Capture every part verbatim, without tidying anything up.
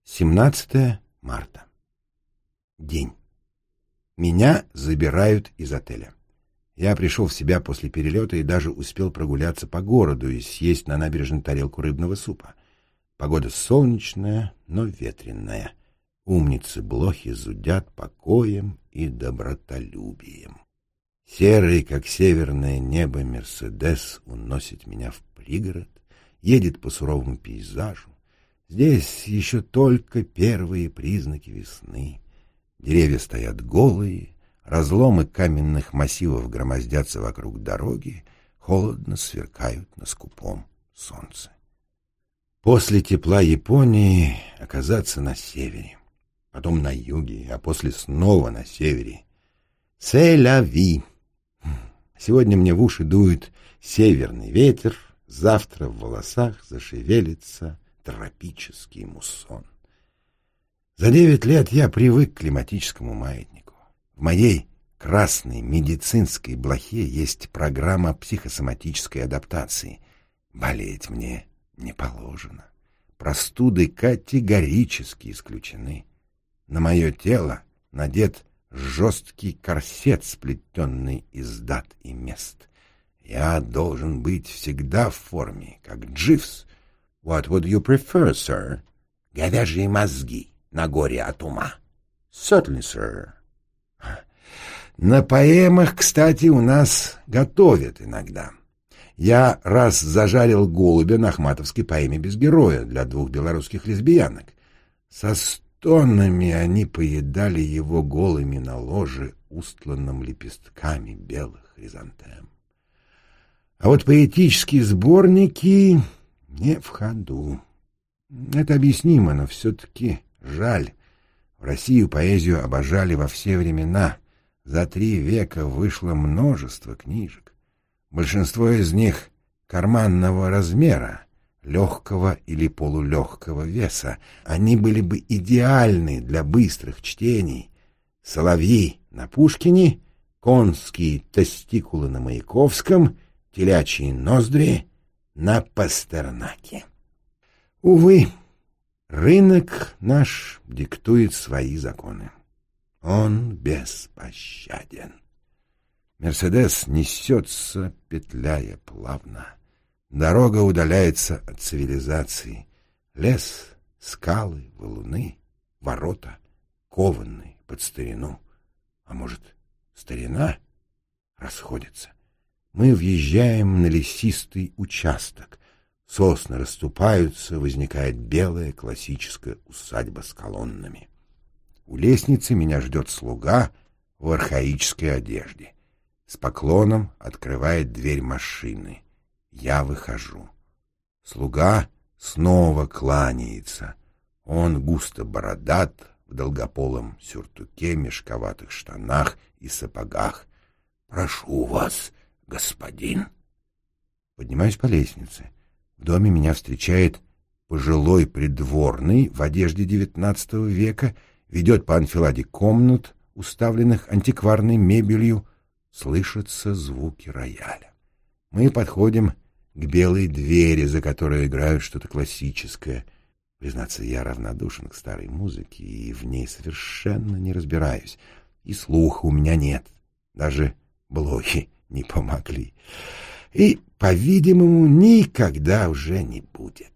семнадцатое марта. День. Меня забирают из отеля. Я пришел в себя после перелета и даже успел прогуляться по городу и съесть на набережной тарелку рыбного супа. Погода солнечная, но ветреная. Умницы-блохи зудят покоем и добротолюбием. Серый, как северное небо, Мерседес уносит меня в пригород, едет по суровому пейзажу. Здесь еще только первые признаки весны. Деревья стоят голые, разломы каменных массивов громоздятся вокруг дороги, холодно сверкают на скупом солнце. После тепла Японии оказаться на севере, потом на юге, а после снова на севере. C'est la vie. Сегодня мне в уши дует северный ветер, завтра в волосах зашевелится тропический муссон. За девять лет я привык к климатическому маятнику. В моей красной медицинской блохе есть программа психосоматической адаптации. Болеть мне не положено. Простуды категорически исключены. На мое тело надет жесткий корсет, сплетенный из дат и мест. Я должен быть всегда в форме, как Дживс. What would you prefer, sir? Говяжьи мозги на горе от ума. Certainly, sir. На поэмах, кстати, у нас готовят иногда. Я раз зажарил голубя на ахматовской поэме «Без героя» для двух белорусских лесбиянок. Со стонами они поедали его голыми на ложе, устланном лепестками белых хризантем. А вот поэтические сборники не в ходу. Это объяснимо, но все-таки жаль. В Россию поэзию обожали во все времена. За три века вышло множество книжек. Большинство из них карманного размера, легкого или полулегкого веса. Они были бы идеальны для быстрых чтений. Соловьи на Пушкине, конские тестикулы на Маяковском, телячьи ноздри на Пастернаке. Увы, рынок наш диктует свои законы. Он беспощаден. Мерседес несется, петляя плавно. Дорога удаляется от цивилизации. Лес, скалы, валуны, ворота, кованные под старину. А может, старина расходится? Мы въезжаем на лесистый участок. Сосны расступаются, возникает белая классическая усадьба с колоннами. У лестницы меня ждет слуга в архаической одежде. С поклоном открывает дверь машины. Я выхожу. Слуга снова кланяется. Он густо бородат, в долгополом сюртуке, мешковатых штанах и сапогах. «Прошу вас, господин». Поднимаюсь по лестнице. В доме меня встречает пожилой придворный в одежде девятнадцатого века, ведет по анфиладе комнат, уставленных антикварной мебелью. Слышатся звуки рояля. Мы подходим к белой двери, за которой играют что-то классическое. Признаться, я равнодушен к старой музыке и в ней совершенно не разбираюсь. И слуха у меня нет. Даже блохи не помогли. И, по-видимому, никогда уже не будет.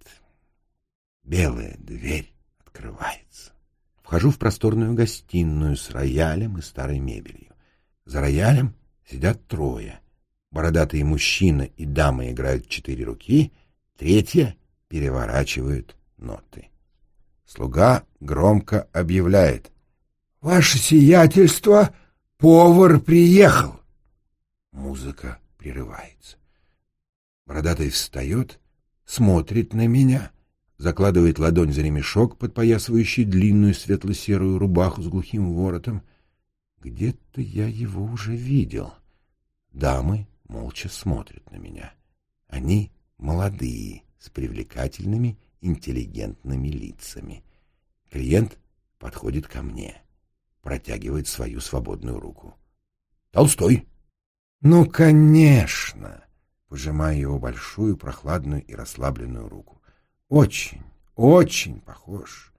Белая дверь открывается. Вхожу в просторную гостиную с роялем и старой мебелью. За роялем сидят трое. Бородатый мужчина и дама играют четыре руки, третья переворачивает ноты. Слуга громко объявляет: «Ваше сиятельство, повар приехал!» Музыка прерывается. Бородатый встает, смотрит на меня, закладывает ладонь за ремешок, подпоясывающий длинную светло-серую рубаху с глухим воротом. Где-то я его уже видел. Дамы молча смотрят на меня. Они молодые, с привлекательными, интеллигентными лицами. Клиент подходит ко мне, протягивает свою свободную руку. «Толстой!» «Ну, конечно!» Пожимаю его большую, прохладную и расслабленную руку. «Очень, очень похож.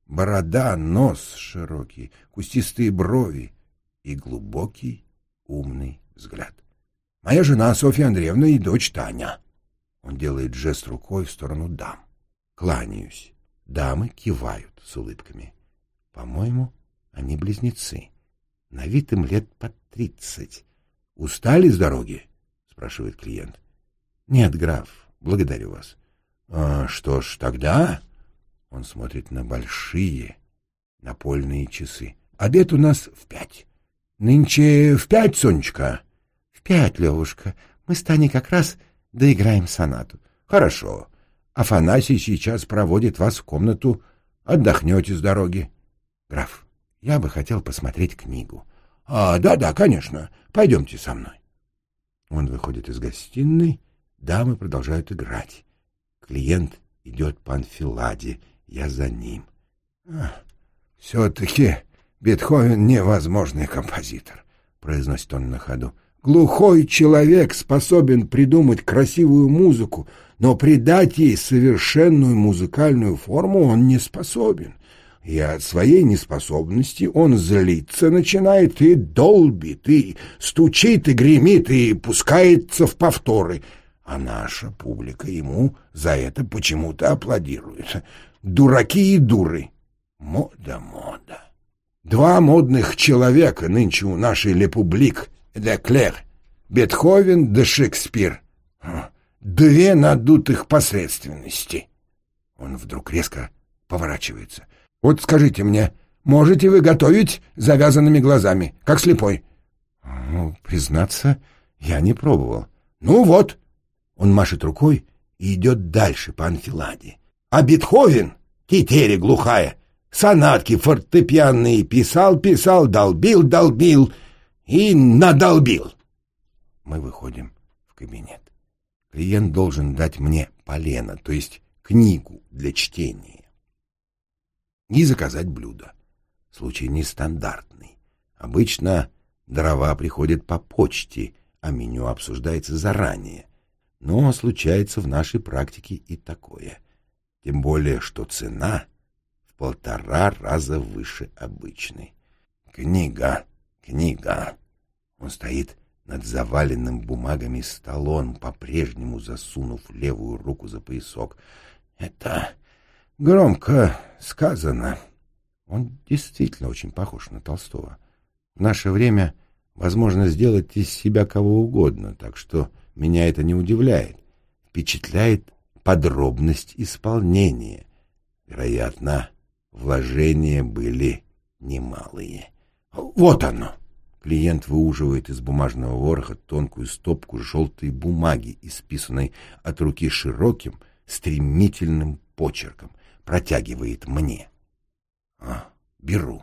борода, нос широкий, кустистые брови и глубокий умный взгляд. Моя жена Софья Андреевна и дочь Таня. Он делает жест рукой в сторону дам. Кланяюсь. Дамы кивают с улыбками. По-моему, они близнецы. На вид им лет под тридцать. «Устали с дороги?» — спрашивает клиент. «Нет, граф, благодарю вас». А, «Что ж, тогда...» Он смотрит на большие напольные часы. «Обед у нас в пять. Нынче в пять, Сонечка?» «В пять, Левушка. Мы с Таней как раз доиграем сонату». «Хорошо. Афанасий сейчас проводит вас в комнату. Отдохнете с дороги». «Граф, я бы хотел посмотреть книгу». «А, да-да, конечно. Пойдемте со мной». Он выходит из гостиной, дамы продолжают играть. Клиент идет по анфиладе, я за ним. — Все-таки Бетховен невозможный композитор, — произносит он на ходу. — Глухой человек способен придумать красивую музыку, но придать ей совершенную музыкальную форму он не способен. И от своей неспособности он злиться начинает и долбит, и стучит, и гремит, и пускается в повторы. А наша публика ему за это почему-то аплодирует. Дураки и дуры. Мода, мода. Два модных человека нынче у нашей Лепублик, Леклер, Бетховен да Шекспир. Две надутых посредственности. Он вдруг резко поворачивается. Вот скажите мне, можете вы готовить завязанными глазами, как слепой? Ну, признаться, я не пробовал. Ну вот. Он машет рукой и идет дальше по анфиладе. А Бетховен, тетери глухая, сонатки фортепианные писал, писал, долбил, долбил и надолбил. Мы выходим в кабинет. Клиент должен дать мне полено, то есть книгу для чтения. И заказать блюдо. Случай нестандартный. Обычно дрова приходят по почте, а меню обсуждается заранее. Но случается в нашей практике и такое. Тем более, что цена в полтора раза выше обычной. Книга, книга. Он стоит над заваленным бумагами столом, по-прежнему засунув левую руку за поясок. Это громко сказано. Он действительно очень похож на Толстого. В наше время возможно сделать из себя кого угодно, так что меня это не удивляет. Впечатляет подробность исполнения. Вероятно, вложения были немалые. Вот оно! Клиент выуживает из бумажного вороха тонкую стопку желтой бумаги, исписанной от руки широким, стремительным почерком. Протягивает мне. А, беру.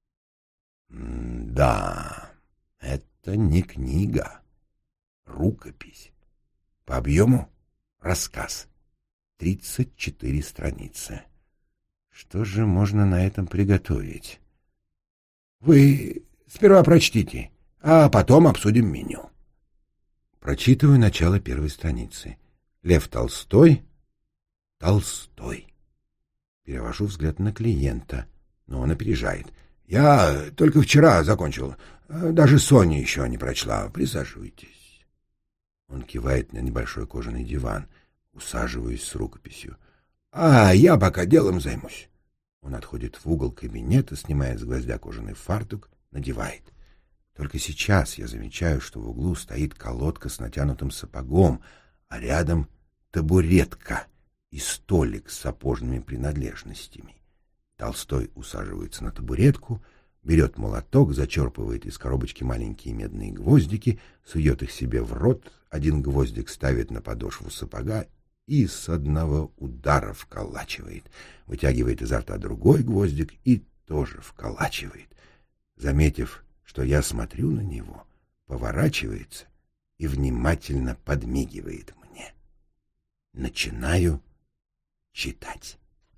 Да, это не книга. Рукопись. По объему рассказ. Тридцать четыре страницы. Что же можно на этом приготовить? Вы сперва прочтите, а потом обсудим меню. Прочитываю начало первой страницы. Лев Толстой. Толстой. Перевожу взгляд на клиента, но он опережает. Я только вчера закончил. Даже Соня еще не прочла. Присаживайтесь. Он кивает на небольшой кожаный диван. Усаживаюсь с рукописью. А я пока делом займусь. Он отходит в угол кабинета, снимает с гвоздя кожаный фартук, надевает. Только сейчас я замечаю, что в углу стоит колодка с натянутым сапогом, а рядом табуретка и столик с сапожными принадлежностями. Толстой усаживается на табуретку, берет молоток, зачерпывает из коробочки маленькие медные гвоздики, сует их себе в рот, один гвоздик ставит на подошву сапога и с одного удара вколачивает. Вытягивает изо рта другой гвоздик и тоже вколачивает. Заметив, что я смотрю на него, поворачивается и внимательно подмигивает мне. Начинаю читать.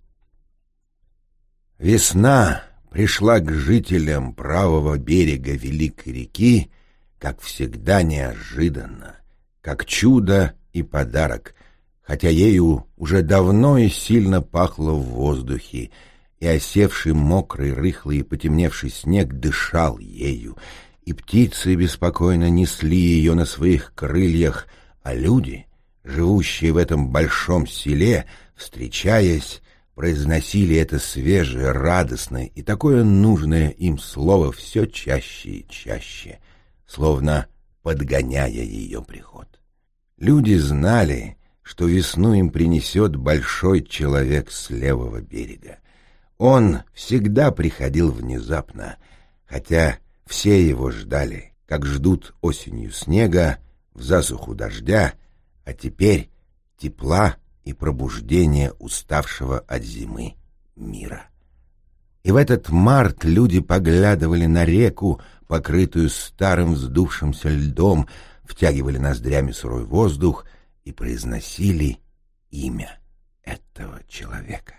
Весна пришла к жителям правого берега великой реки, как всегда, неожиданно, как чудо и подарок, хотя ею уже давно и сильно пахло в воздухе, и осевший мокрый, рыхлый и потемневший снег дышал ею, и птицы беспокойно несли ее на своих крыльях, а люди, живущие в этом большом селе, встречаясь, произносили это свежее, радостное и такое нужное им слово все чаще и чаще, словно подгоняя ее приход. Люди знали, что весну им принесет большой человек с левого берега. Он всегда приходил внезапно, хотя все его ждали, как ждут осенью снега, в засуху дождя, а теперь тепла и пробуждения уставшего от зимы мира. И в этот март люди поглядывали на реку, покрытую старым вздувшимся льдом, втягивали ноздрями сырой воздух и произносили имя этого человека.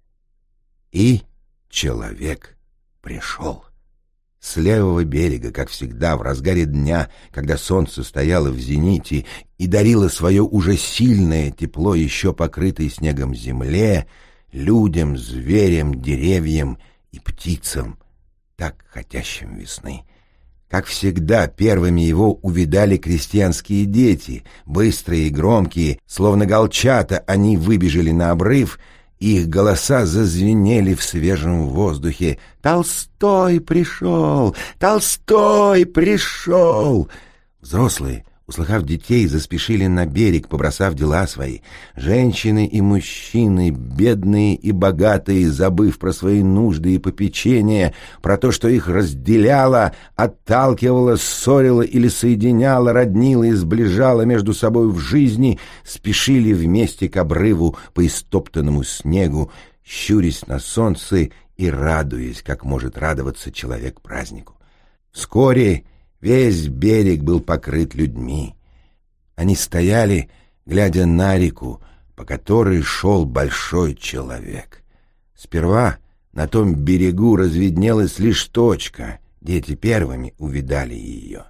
И человек пришел. С левого берега, как всегда, в разгаре дня, когда солнце стояло в зените и дарило свое уже сильное тепло еще покрытой снегом земле, людям, зверям, деревьям и птицам, так хотящим весны. Как всегда, первыми его увидали крестьянские дети, быстрые и громкие, словно голчата, они выбежали на обрыв, и их голоса зазвенели в свежем воздухе. «Толстой пришел! Толстой пришел!» Взрослые, услыхав детей, заспешили на берег, побросав дела свои. Женщины и мужчины, бедные и богатые, забыв про свои нужды и попечения, про то, что их разделяло, отталкивало, ссорило или соединяло, роднило и сближало между собой в жизни, спешили вместе к обрыву по истоптанному снегу, щурясь на солнце и радуясь, как может радоваться человек празднику. Вскоре весь берег был покрыт людьми. Они стояли, глядя на реку, по которой шел большой человек. Сперва на том берегу разведнелась лишь точка, дети первыми увидали ее.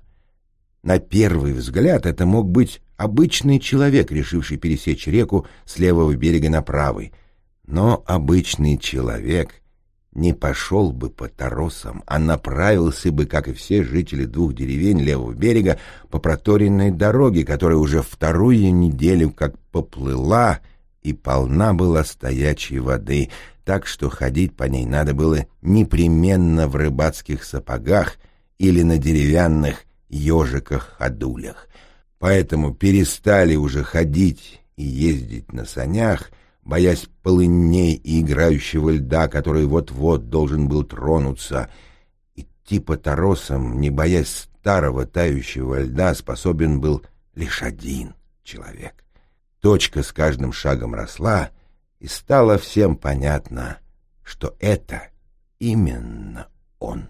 На первый взгляд это мог быть обычный человек, решивший пересечь реку с левого берега на правый. Но обычный человек не пошел бы по торосам, а направился бы, как и все жители двух деревень левого берега, по проторенной дороге, которая уже вторую неделю как поплыла и полна была стоячей воды, так что ходить по ней надо было непременно в рыбацких сапогах или на деревянных ежиках-ходулях. Поэтому перестали уже ходить и ездить на санях, боясь полыней и играющего льда, который вот-вот должен был тронуться. Идти по торосам, не боясь старого тающего льда, способен был лишь один человек. Точка с каждым шагом росла, и стало всем понятно, что это именно он.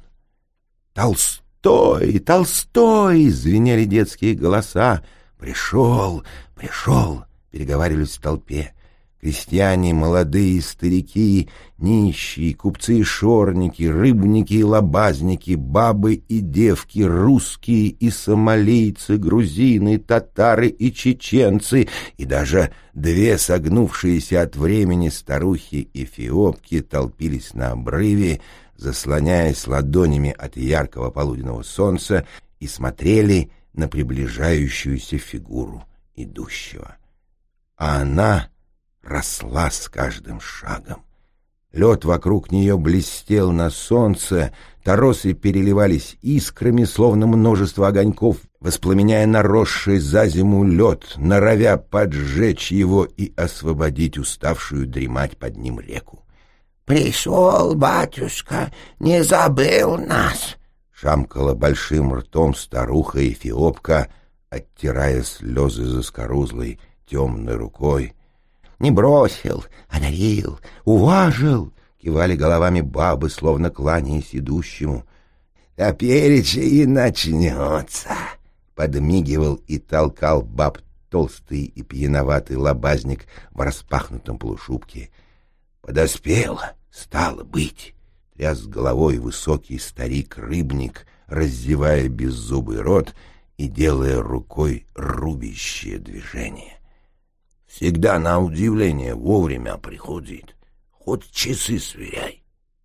«Толстой! Толстой!» — звенели детские голоса. «Пришел! Пришел!» — переговаривались в толпе. Крестьяне, молодые, старики, нищие, купцы и шорники, рыбники и лабазники, бабы и девки, русские и сомалийцы, грузины, татары и чеченцы, и даже две согнувшиеся от времени старухи-эфиопки толпились на обрыве, заслоняясь ладонями от яркого полуденного солнца, и смотрели на приближающуюся фигуру идущего. А она росла с каждым шагом. Лед вокруг нее блестел на солнце, торосы переливались искрами, словно множество огоньков, воспламеняя наросший за зиму лед, норовя поджечь его и освободить уставшую дремать под ним реку. «Пришел, батюшка, не забыл нас!» — шамкала большим ртом старуха-эфиопка, оттирая слезы заскорузлой темной рукой. «Не бросил, одарил, уважил!» — кивали головами бабы, словно кланяясь идущему. «А переча и начнется!» — подмигивал и толкал баб толстый и пьяноватый лобазник в распахнутом полушубке. «Подоспело, стало быть!» — тряс головой высокий старик-рыбник, раздевая беззубый рот и делая рукой рубящее движение. «Всегда на удивление вовремя приходит. Хоть часы сверяй».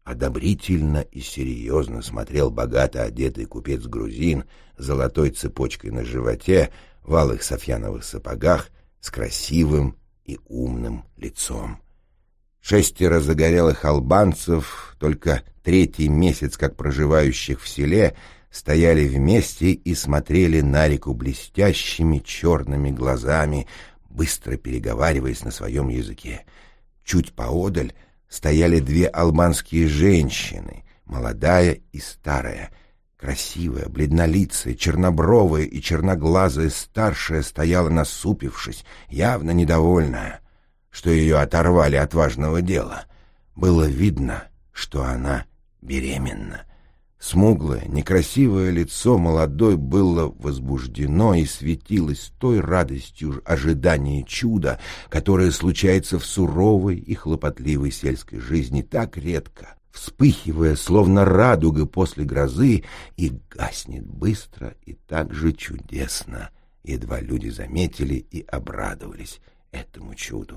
Одобрительно и серьезно смотрел богато одетый купец-грузин с золотой цепочкой на животе, в алых софьяновых сапогах, с красивым и умным лицом. Шестеро загорелых албанцев, только третий месяц как проживающих в селе, стояли вместе и смотрели на реку блестящими черными глазами, быстро переговариваясь на своем языке. Чуть поодаль стояли две албанские женщины, молодая и старая. Красивая, бледнолицая, чернобровая и черноглазая старшая стояла насупившись, явно недовольная, что ее оторвали от важного дела. Было видно, что она беременна. Смуглое, некрасивое лицо молодой было возбуждено и светилось той радостью ожидания чуда, которое случается в суровой и хлопотливой сельской жизни так редко, вспыхивая, словно радуга после грозы, и гаснет быстро и так же чудесно. Едва люди заметили и обрадовались этому чуду.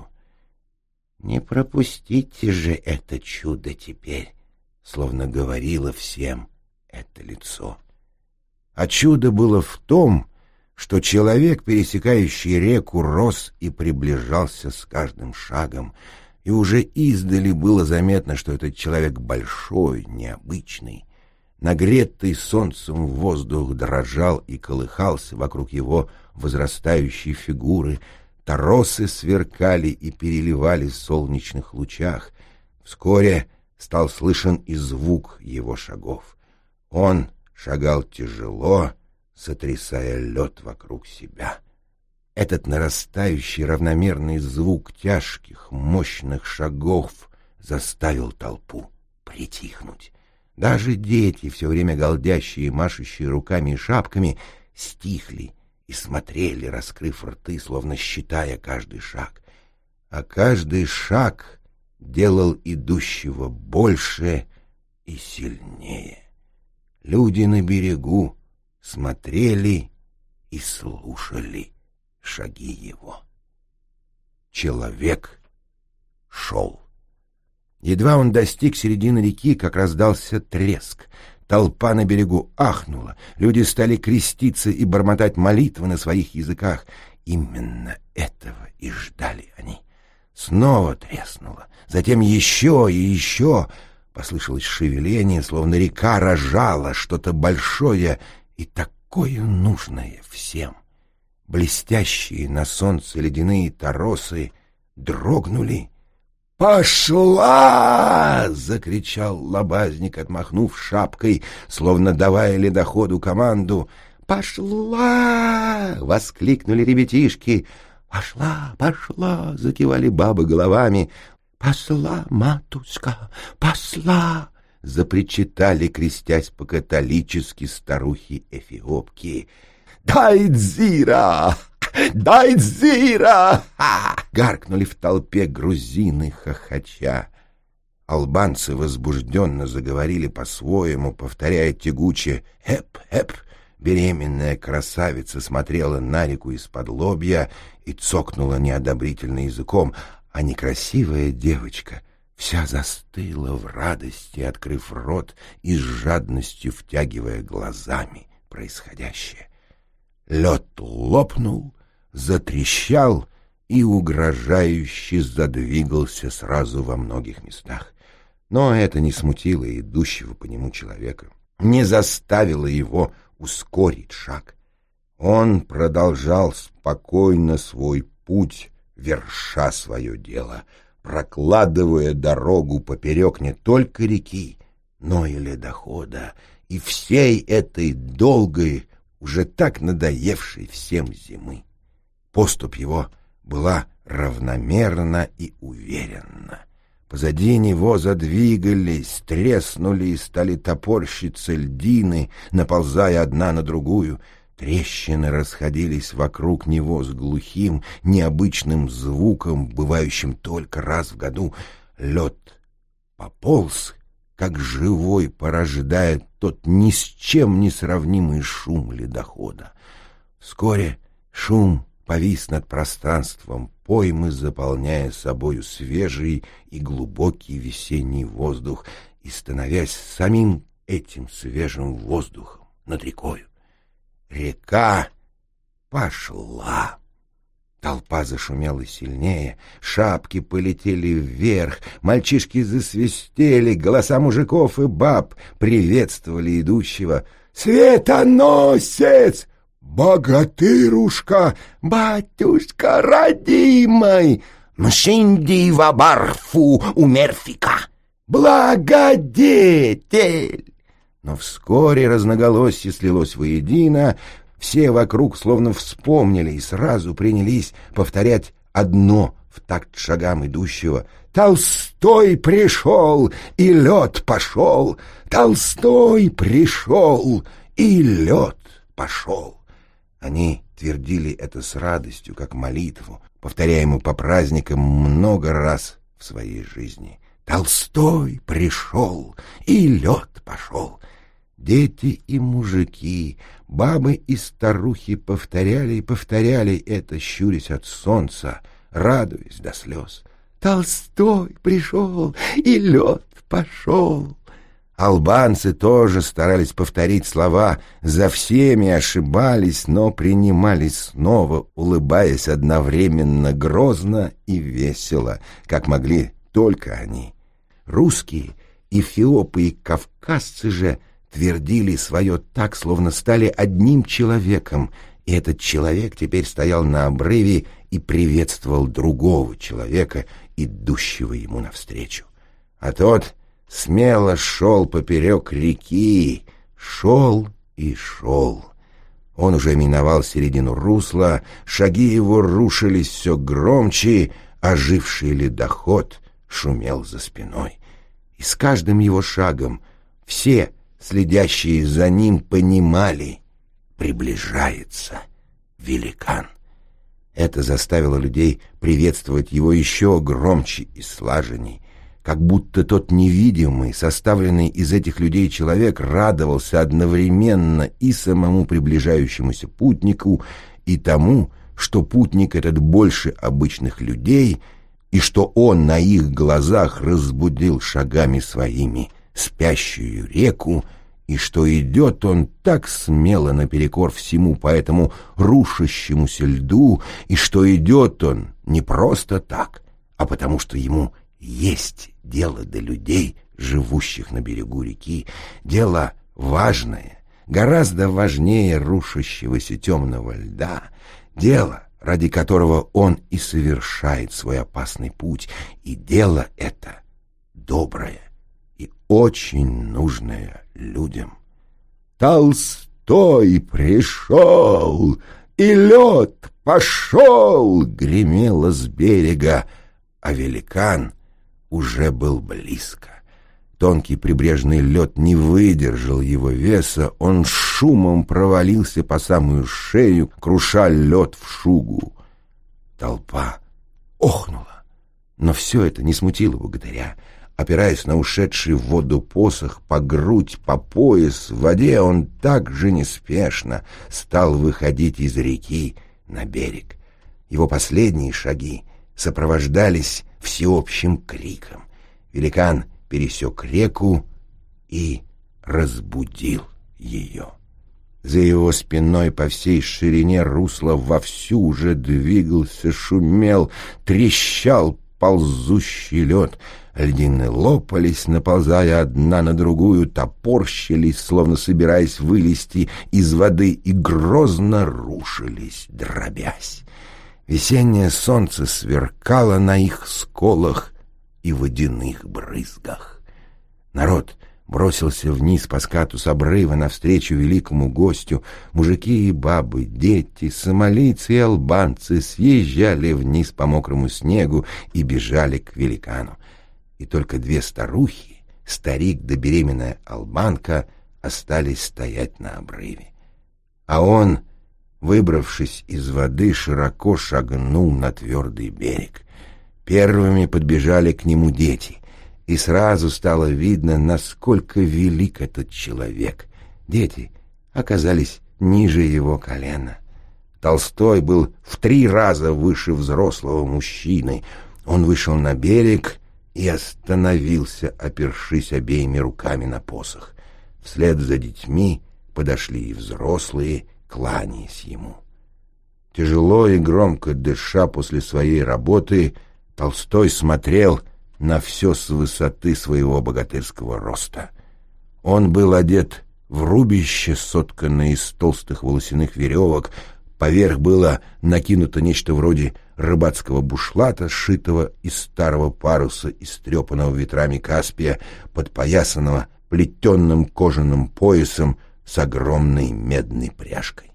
«Не пропустите же это чудо теперь», словно говорило всем это лицо. А чудо было в том, что человек, пересекающий реку, рос и приближался с каждым шагом, и уже издали было заметно, что этот человек большой, необычный. Нагретый солнцем воздух дрожал и колыхался вокруг его возрастающей фигуры, торосы сверкали и переливались в солнечных лучах. Вскоре стал слышен и звук его шагов. Он шагал тяжело, сотрясая лед вокруг себя. Этот нарастающий равномерный звук тяжких, мощных шагов заставил толпу притихнуть. Даже дети, все время галдящие и машущие руками и шапками, стихли и смотрели, раскрыв рты, словно считая каждый шаг. А каждый шаг делал идущего больше и сильнее. Люди на берегу смотрели и слушали шаги его. Человек шел. Едва он достиг середины реки, как раздался треск. Толпа на берегу ахнула. Люди стали креститься и бормотать молитвы на своих языках. Именно этого и ждали они. Снова треснуло, затем еще и еще. Послышалось шевеление, словно река рожала что-то большое и такое нужное всем. Блестящие на солнце ледяные торосы дрогнули. «Пошла!» — закричал лобазник, отмахнув шапкой, словно давая ледоходу команду. «Пошла!» — воскликнули ребятишки. «Пошла, пошла!» — закивали бабы головами. «Посла, матушка, посла!» — запричитали, крестясь по-католически, старухи-эфиопки. «Дай дзира! Дай дзира!» — гаркнули в толпе грузины хохоча. Албанцы возбужденно заговорили по-своему, повторяя тягуче «эп-эп». Беременная красавица смотрела на реку из-под лобья и цокнула неодобрительно языком, а некрасивая девочка вся застыла в радости, открыв рот и с жадностью втягивая глазами происходящее. Лед лопнул, затрещал и угрожающе задвигался сразу во многих местах. Но это не смутило идущего по нему человека, не заставило его ускорить шаг. Он продолжал спокойно свой путь, верша свое дело, прокладывая дорогу поперек не только реки, но и ледохода, и всей этой долгой, уже так надоевшей всем зимы. Поступь его была равномерна и уверенна. Позади него задвигались, треснули и стали топорщиться льдины, наползая одна на другую. Трещины расходились вокруг него с глухим, необычным звуком, бывающим только раз в году. Лед пополз, как живой, порождая тот ни с чем не сравнимый шум ледохода. Вскоре шум повис над пространством поймы, заполняя собою свежий и глубокий весенний воздух, и становясь самим этим свежим воздухом над рекою. Река пошла. Толпа зашумела сильнее, шапки полетели вверх, мальчишки засвистели, голоса мужиков и баб приветствовали идущего. «Светоносец! Богатырушка! Батюшка родимый! Мшинди вабарфу умерфика! Благодетель!» Но вскоре разноголосие слилось воедино, все вокруг словно вспомнили и сразу принялись повторять одно в такт шагам идущего: «Толстой пришел, и лед пошел! Толстой пришел, и лед пошел!» Они твердили это с радостью, как молитву, повторяемую по праздникам много раз в своей жизни. «Толстой пришел, и лед пошел!» Дети и мужики, бабы и старухи повторяли и повторяли это, щурясь от солнца, радуясь до слез. «Толстой пришел, и лед пошел!» Албанцы тоже старались повторить слова, за всеми ошибались, но принимались снова, улыбаясь одновременно грозно и весело, как могли только они. Русские, эфиопы и кавказцы же твердили свое так, словно стали одним человеком, и этот человек теперь стоял на обрыве и приветствовал другого человека, идущего ему навстречу. А тот смело шел поперек реки, шел и шел. Он уже миновал середину русла, шаги его рушились все громче, оживший ледоход шумел за спиной. И с каждым его шагом все, следящие за ним, понимали: приближается великан. Это заставило людей приветствовать его еще громче и слаженней, как будто тот невидимый, составленный из этих людей человек радовался одновременно и самому приближающемуся путнику, и тому, что путник этот больше обычных людей, и что он на их глазах разбудил шагами своими спящую реку, и что идет он так смело наперекор всему по этому рушащемуся льду, и что идет он не просто так, а потому что ему есть дело до людей, живущих на берегу реки, дело важное, гораздо важнее рушащегося темного льда, дело, ради которого он и совершает свой опасный путь, и дело это доброе и очень нужное людям. «Толстой пришел, и лед пошел!» — гремело с берега, а великан уже был близко. Тонкий прибрежный лед не выдержал его веса, он шумом провалился по самую шею, круша лед в шугу. Толпа охнула, но все это не смутило богатыря. Опираясь на ушедший в воду посох по грудь, по пояс в воде, он так же неспешно стал выходить из реки на берег. Его последние шаги сопровождались всеобщим криком. Великан пересек реку и разбудил ее. За его спиной по всей ширине русла вовсю уже двигался, шумел, трещал ползущий лед. Льдины лопались, наползая одна на другую, топорщились, словно собираясь вылезти из воды, и грозно рушились, дробясь. Весеннее солнце сверкало на их сколах и водяных брызгах. Народ бросился вниз по скату с обрыва навстречу великому гостю. Мужики и бабы, дети, сомалийцы и албанцы съезжали вниз по мокрому снегу и бежали к великану. И только две старухи, старик да беременная албанка, остались стоять на обрыве. А он, выбравшись из воды, широко шагнул на твердый берег. Первыми подбежали к нему дети, и сразу стало видно, насколько велик этот человек. Дети оказались ниже его колена. Толстой был в три раза выше взрослого мужчины. Он вышел на берег и остановился, опершись обеими руками на посох. Вслед за детьми подошли и взрослые, кланяясь ему. Тяжело и громко дыша после своей работы, Толстой смотрел на все с высоты своего богатырского роста. Он был одет в рубище, сотканное из толстых волосяных веревок, поверх было накинуто нечто вроде рыбацкого бушлата, сшитого из старого паруса, истрепанного ветрами Каспия, подпоясанного плетенным кожаным поясом с огромной медной пряжкой.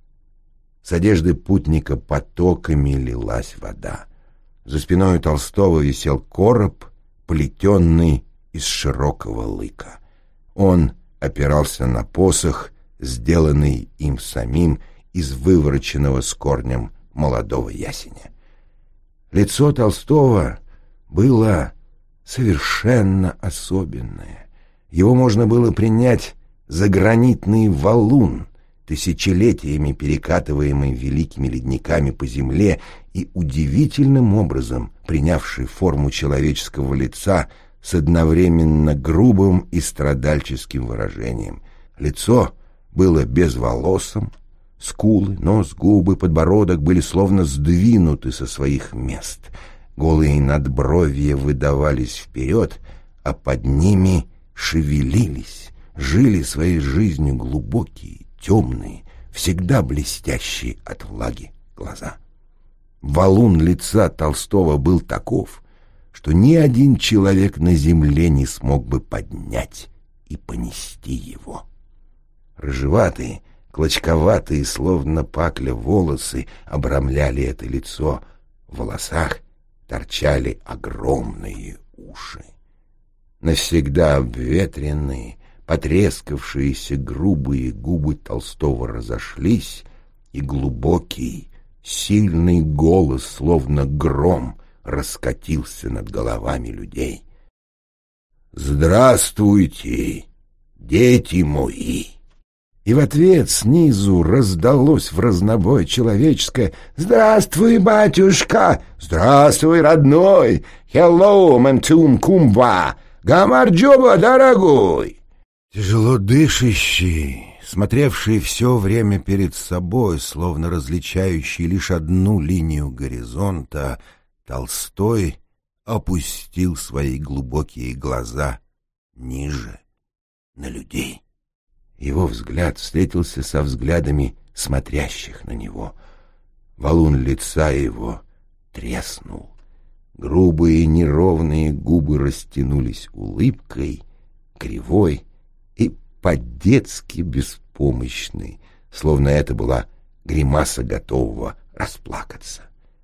С одежды путника потоками лилась вода. За спиной Толстого висел короб, плетенный из широкого лыка. Он опирался на посох, сделанный им самим из вывороченного с корнем молодого ясеня. Лицо Толстого было совершенно особенное. Его можно было принять за гранитный валун, тысячелетиями перекатываемый великими ледниками по земле и удивительным образом принявший форму человеческого лица с одновременно грубым и страдальческим выражением. Лицо было безволосым, скулы, нос, губы, подбородок были словно сдвинуты со своих мест. Голые надбровья выдавались вперед, а под ними шевелились, жили своей жизнью глубокие, темные, всегда блестящие от влаги глаза. Валун лица Толстого был таков, что ни один человек на земле не смог бы поднять и понести его. Рыжеватые, клочковатые, словно пакля, волосы обрамляли это лицо, в волосах торчали огромные уши. Навсегда обветренные, потрескавшиеся грубые губы Толстого разошлись, и глубокий, сильный голос, словно гром, раскатился над головами людей. «Здравствуйте, дети мои!» И в ответ снизу раздалось в разнобой человеческое «Здравствуй, батюшка! Здравствуй, родной! Hello, ментум кумва! Гамарджоба, дорогой!» Тяжело дышащий, смотревший все время перед собой, словно различающий лишь одну линию горизонта, Толстой опустил свои глубокие глаза ниже, на людей. Его взгляд встретился со взглядами смотрящих на него. Валун лица его треснул. Грубые неровные губы растянулись улыбкой, кривой и по-детски беспомощной, словно это была гримаса готового расплакаться.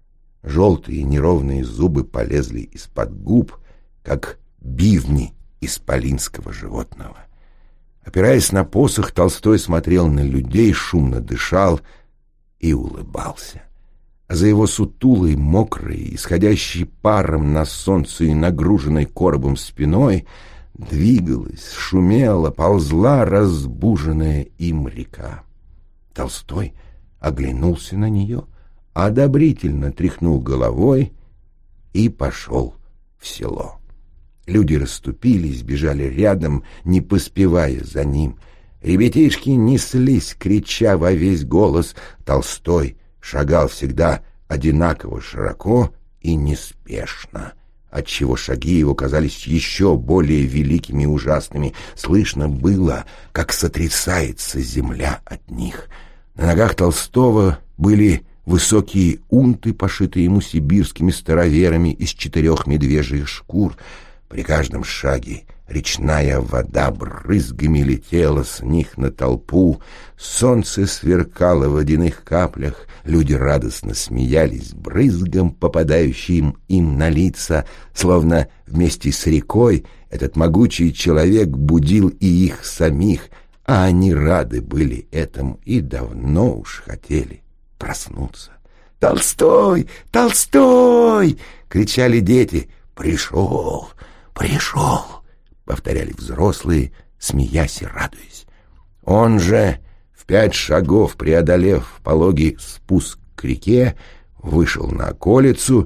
Желтые неровные зубы полезли из-под губ, как бивни исполинского животного. Опираясь на посох, Толстой смотрел на людей, шумно дышал и улыбался. А за его сутулой, мокрой, исходящей паром на солнце и нагруженной коробом спиной двигалась, шумела, ползла разбуженная им река. Толстой оглянулся на нее, одобрительно тряхнул головой и пошел в село. Люди расступились, бежали рядом, не поспевая за ним. Ребятишки неслись, крича во весь голос. Толстой шагал всегда одинаково широко и неспешно, отчего шаги его казались еще более великими и ужасными. Слышно было, как сотрясается земля от них. На ногах Толстого были высокие унты, пошитые ему сибирскими староверами из четырех медвежьих шкур. При каждом шаге речная вода брызгами летела с них на толпу, солнце сверкало в водяных каплях, люди радостно смеялись брызгам, попадающим им на лица, словно вместе с рекой этот могучий человек будил и их самих, а они рады были этому и давно уж хотели проснуться. «Толстой! Толстой!» — кричали дети. «Пришел! Пришел!» — повторяли взрослые, смеясь и радуясь. Он же, в пять шагов преодолев пологий спуск к реке, вышел на околицу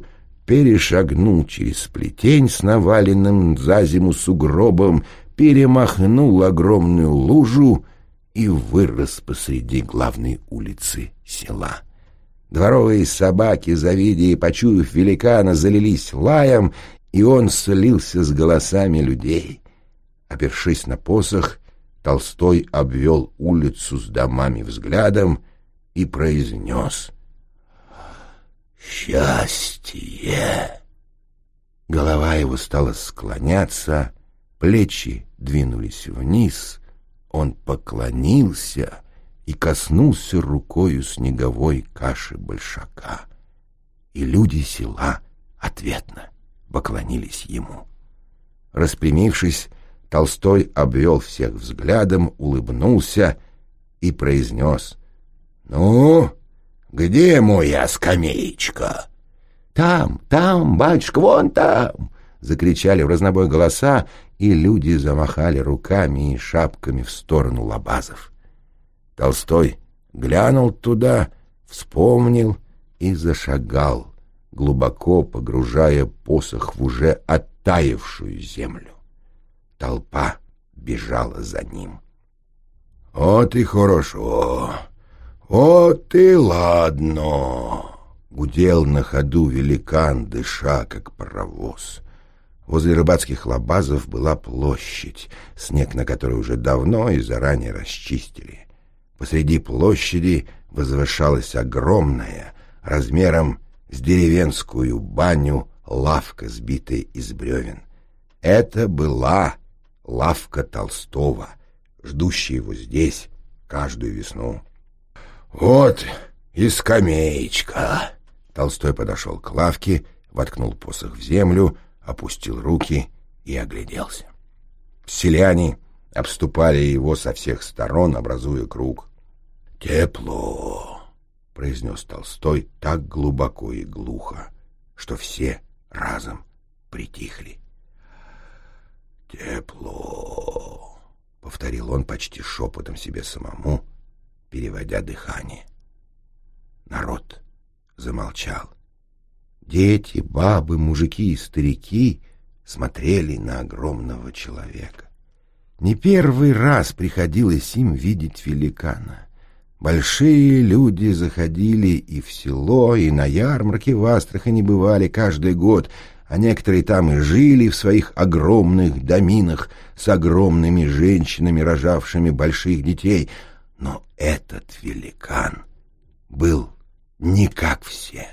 перешагнул через плетень с наваленным за зиму сугробом, перемахнул огромную лужу и вырос посреди главной улицы села. Дворовые собаки, завидя и почуяв великана, залились лаем, и он слился с голосами людей. Опершись на посох, Толстой обвел улицу с домами взглядом и произнес: «Счастье!» Голова его стала склоняться, плечи двинулись вниз, он поклонился и коснулся рукою снеговой каши большака. И люди села ответно поклонились ему. Распрямившись, Толстой обвел всех взглядом, улыбнулся и произнес: «Ну, где моя скамеечка?» «Там, там, батюшка, вон там!» — закричали в разнобой голоса, и люди замахали руками и шапками в сторону лабазов. Толстой глянул туда, вспомнил и зашагал, глубоко погружая посох в уже оттаившую землю. Толпа бежала за ним. «Вот и хорошо, вот и ладно!» — гудел на ходу великан, дыша, как паровоз. Возле рыбацких лабазов была площадь, снег на которой уже давно и заранее расчистили. Посреди площади возвышалась огромная, размером с деревенскую баню, лавка, сбитая из бревен. Это была лавка Толстого, ждущая его здесь каждую весну. «Вот и скамеечка!» Толстой подошел к лавке, воткнул посох в землю, опустил руки и огляделся. Селяне обступали его со всех сторон, образуя круг. «Тепло!» — произнес Толстой так глубоко и глухо, что все разом притихли. «Тепло!» — повторил он почти шепотом себе самому, переводя дыхание. Народ замолчал. Дети, бабы, мужики и старики смотрели на огромного человека. Не первый раз приходилось им видеть великана. Большие люди заходили и в село, и на ярмарки в Астрахани бывали каждый год, а некоторые там и жили в своих огромных доминах с огромными женщинами, рожавшими больших детей. Но этот великан был не как все.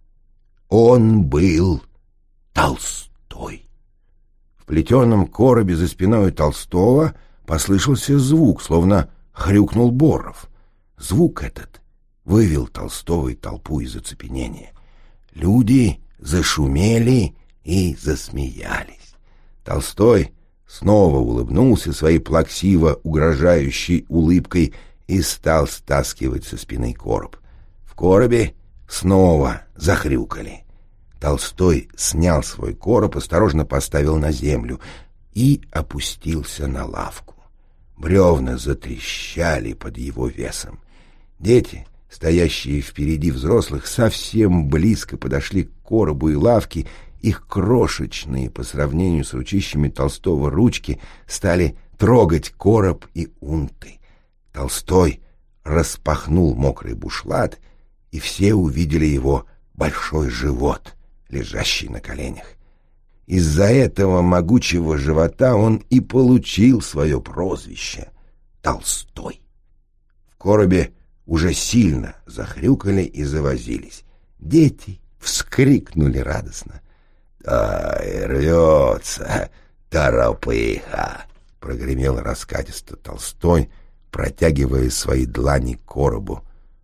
Он был Толстой. В плетеном коробе за спиной Толстого послышался звук, словно хрюкнул боров. Звук этот вывел Толстого и толпу из оцепенения. Люди зашумели и засмеялись. Толстой снова улыбнулся своей плаксиво угрожающей улыбкой и стал стаскивать со спины короб. В коробе снова захрюкали. Толстой снял свой короб, осторожно поставил на землю и опустился на лавку. Бревна затрещали под его весом. Дети, стоящие впереди взрослых, совсем близко подошли к коробу и лавке. Их крошечные по сравнению с ручищами Толстого ручки стали трогать короб и унты. Толстой распахнул мокрый бушлат, и все увидели его большой живот, лежащий на коленях. Из-за этого могучего живота он и получил свое прозвище — Толстой. В коробе уже сильно захрюкали и завозились. Дети вскрикнули радостно. «Ай, рвется, торопыха!» — прогремел раскатисто Толстой, протягивая свои длани к коробу.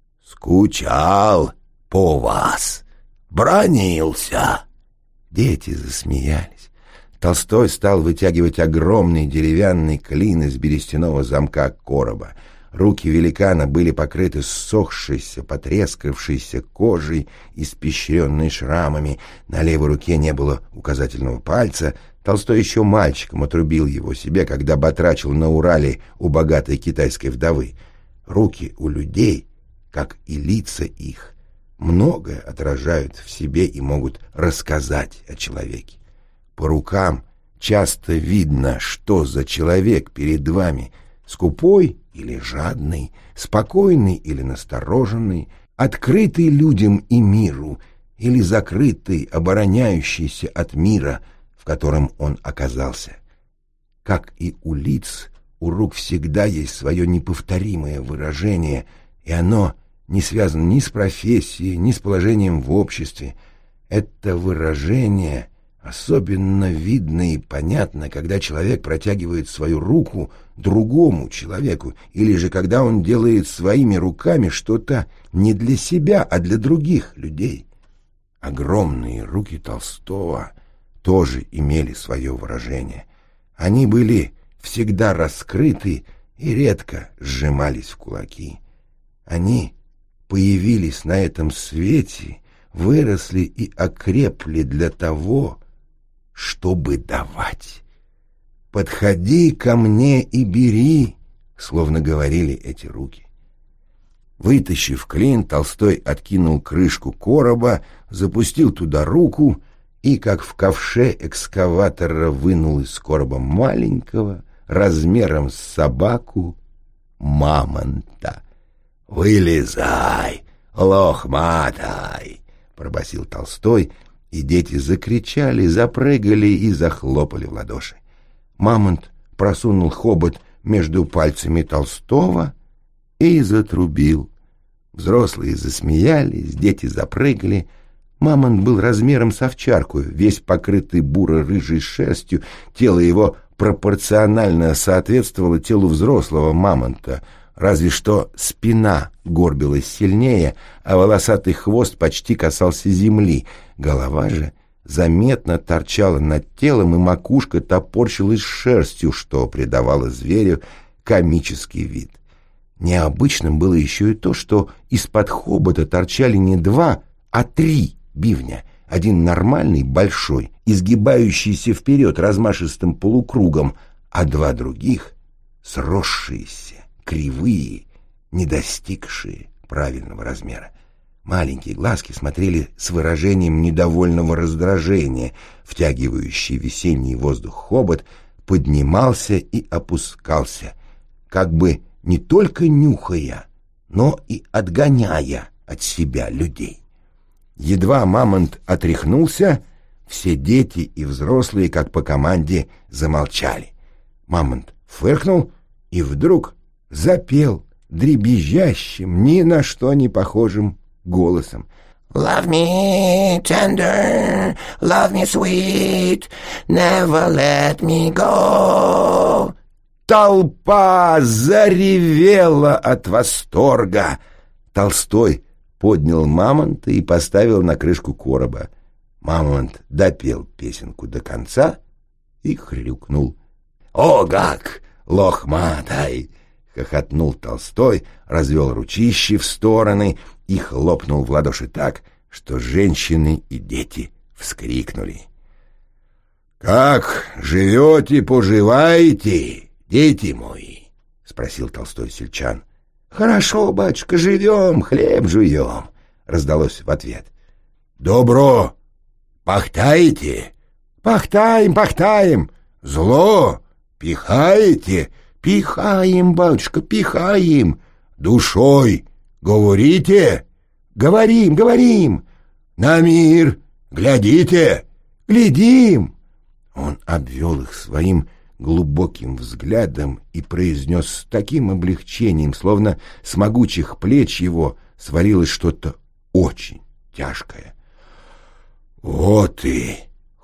«Скучал по вас, бранился!» Дети засмеялись. Толстой стал вытягивать огромный деревянный клин из берестяного замка короба. Руки великана были покрыты ссохшейся, потрескавшейся кожей, испещренной шрамами. На левой руке не было указательного пальца. Толстой еще мальчиком отрубил его себе, когда батрачил на Урале у богатой китайской вдовы. Руки у людей, как и лица их, многое отражают в себе и могут рассказать о человеке. По рукам часто видно, что за человек перед вами: скупой или жадный, спокойный или настороженный, открытый людям и миру или закрытый, обороняющийся от мира, в котором он оказался. Как и у лиц, у рук всегда есть свое неповторимое выражение, и оно не связано ни с профессией, ни с положением в обществе. Это выражение особенно видно и понятно, когда человек протягивает свою руку другому человеку, или же когда он делает своими руками что-то не для себя, а для других людей. Огромные руки Толстого тоже имели свое выражение. Они были всегда раскрыты и редко сжимались в кулаки. Они появились на этом свете, выросли и окрепли для того, чтобы давать. «Подходи ко мне и бери», словно говорили эти руки. Вытащив клин, Толстой откинул крышку короба, запустил туда руку и, как в ковше экскаватора, вынул из короба маленького, размером с собаку, мамонта. «Вылезай, лохматай!» — пробасил Толстой, и дети закричали, запрыгали и захлопали в ладоши. Мамонт просунул хобот между пальцами Толстого и затрубил. Взрослые засмеялись, дети запрыгали. Мамонт был размером с овчарку, весь покрытый буро-рыжей шерстью. Тело его пропорционально соответствовало телу взрослого мамонта, разве что спина горбилась сильнее, а волосатый хвост почти касался земли. Голова же заметно торчала над телом, и макушка топорщилась шерстью, что придавало зверю комический вид. Необычным было еще и то, что из-под хобота торчали не два, а три бивня. Один нормальный, большой, изгибающийся вперед размашистым полукругом, а два других — сросшиеся, кривые, не достигшие правильного размера. Маленькие глазки смотрели с выражением недовольного раздражения. Втягивающий весенний воздух хобот поднимался и опускался, как бы не только нюхая, но и отгоняя от себя людей. Едва мамонт отряхнулся, все дети и взрослые, как по команде, замолчали. Мамонт фыркнул и вдруг запел дребезжащим, ни на что не похожим голосом. «Love me tender, love me sweet, never let me go». Толпа заревела от восторга. Толстой поднял мамонта и поставил на крышку короба. Мамонт допел песенку до конца и хрюкнул. «О, гак, лохматай!» — хохотнул Толстой, развел ручищи в стороны и хлопнул в ладоши так, что женщины и дети вскрикнули. «Как живете, поживаете, дети мои?» — спросил Толстой сельчан. «Хорошо, батюшка, живем, хлеб жуем», — раздалось в ответ. «Добро пахтаете?» «Пахтаем, пахтаем». «Зло пихаете?» «Пихаем, батюшка, пихаем». «Душой говорите?» «Говорим, говорим». «На мир глядите?» «Глядим». Он обвел их своим глубоким взглядом и произнес с таким облегчением, словно с могучих плеч его свалилось что-то очень тяжкое. «Вот и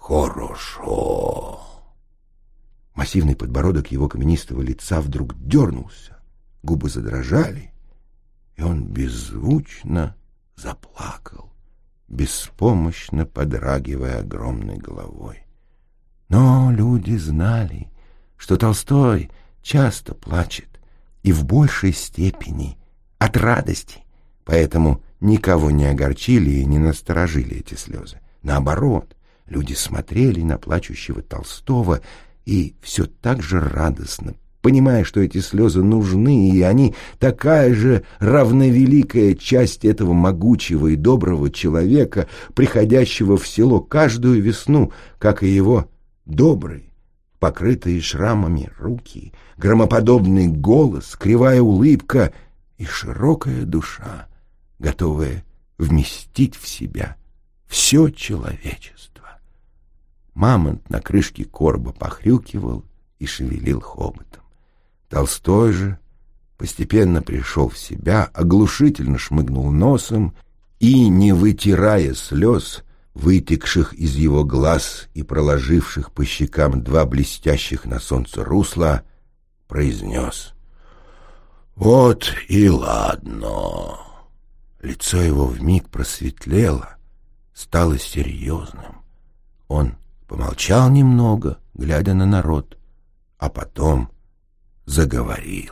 хорошо». Массивный подбородок его каменистого лица вдруг дернулся, губы задрожали, и он беззвучно заплакал, беспомощно подрагивая огромной головой. Но люди знали, что Толстой часто плачет, и в большей степени от радости, поэтому никого не огорчили и не насторожили эти слезы. Наоборот, люди смотрели на плачущего Толстого и все так же радостно понимая, что эти слезы нужны, и они такая же равновеликая часть этого могучего и доброго человека, приходящего в село каждую весну, как и его добрый, покрытые шрамами руки, громоподобный голос, кривая улыбка и широкая душа, готовая вместить в себя все человечество. Мамонт на крышке короба похрюкивал и шевелил хоботом. Толстой же постепенно пришел в себя, оглушительно шмыгнул носом и, не вытирая слез, вытекших из его глаз и проложивших по щекам два блестящих на солнце русла, произнес: «Вот и ладно». Лицо его вмиг просветлело, стало серьезным. Он помолчал немного, глядя на народ, а потом заговорил: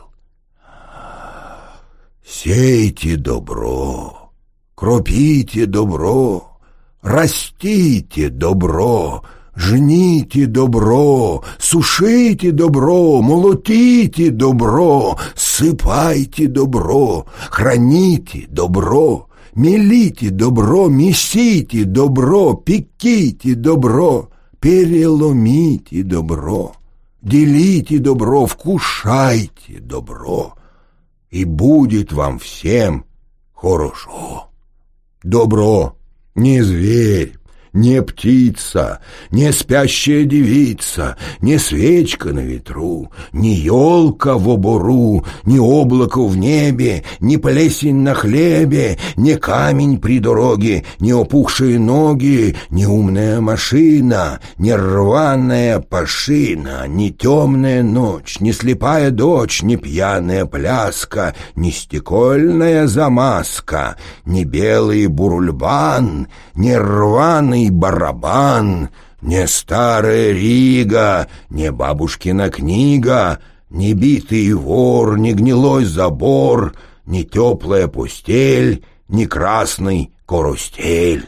«Сейте добро, кропите добро, растите добро, жните добро, сушите добро, молотите добро, сыпайте добро, храните добро, мелите добро, месите добро, пеките добро, переломите добро, делите добро, вкушайте добро, и будет вам всем хорошо. Добро не зверь, не птица, не спящая девица, не свечка на ветру, не елка в обору, не облако в небе, не плесень на хлебе, не камень при дороге, не опухшие ноги, не умная машина, не рваная пашина, не темная ночь, не слепая дочь, не пьяная пляска, не стекольная замазка, не белый бурульбан, не рваный барабан, не старая Рига, не бабушкина книга, не битый вор, не гнилой забор, не теплая постель, не красный коростель.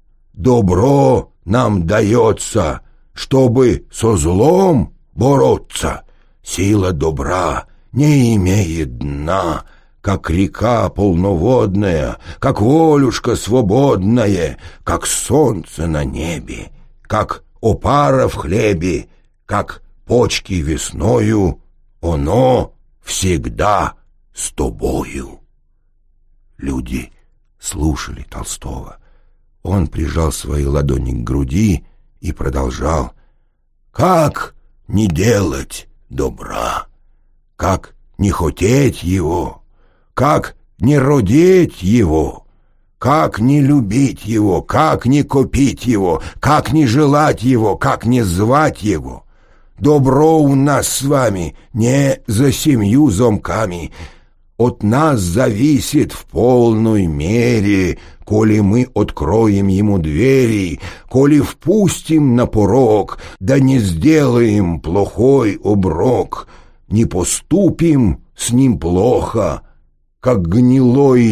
Добро нам дается, чтобы со злом бороться. Сила добра не имеет дна, как река полноводная, как волюшка свободная, как солнце на небе, как опара в хлебе, как почки весною, оно всегда с тобою. Люди слушали Толстого. Он прижал свои ладони к груди и продолжал: «Как не делать добра? Как не хотеть его? Как не родить его? Как не любить его? Как не копить его? Как не желать его? Как не звать его? Добро у нас с вами не за семью замками. От нас зависит в полной мере, коли мы откроем ему двери, коли впустим на порог, да не сделаем плохой оброк, не поступим с ним плохо, как гнилой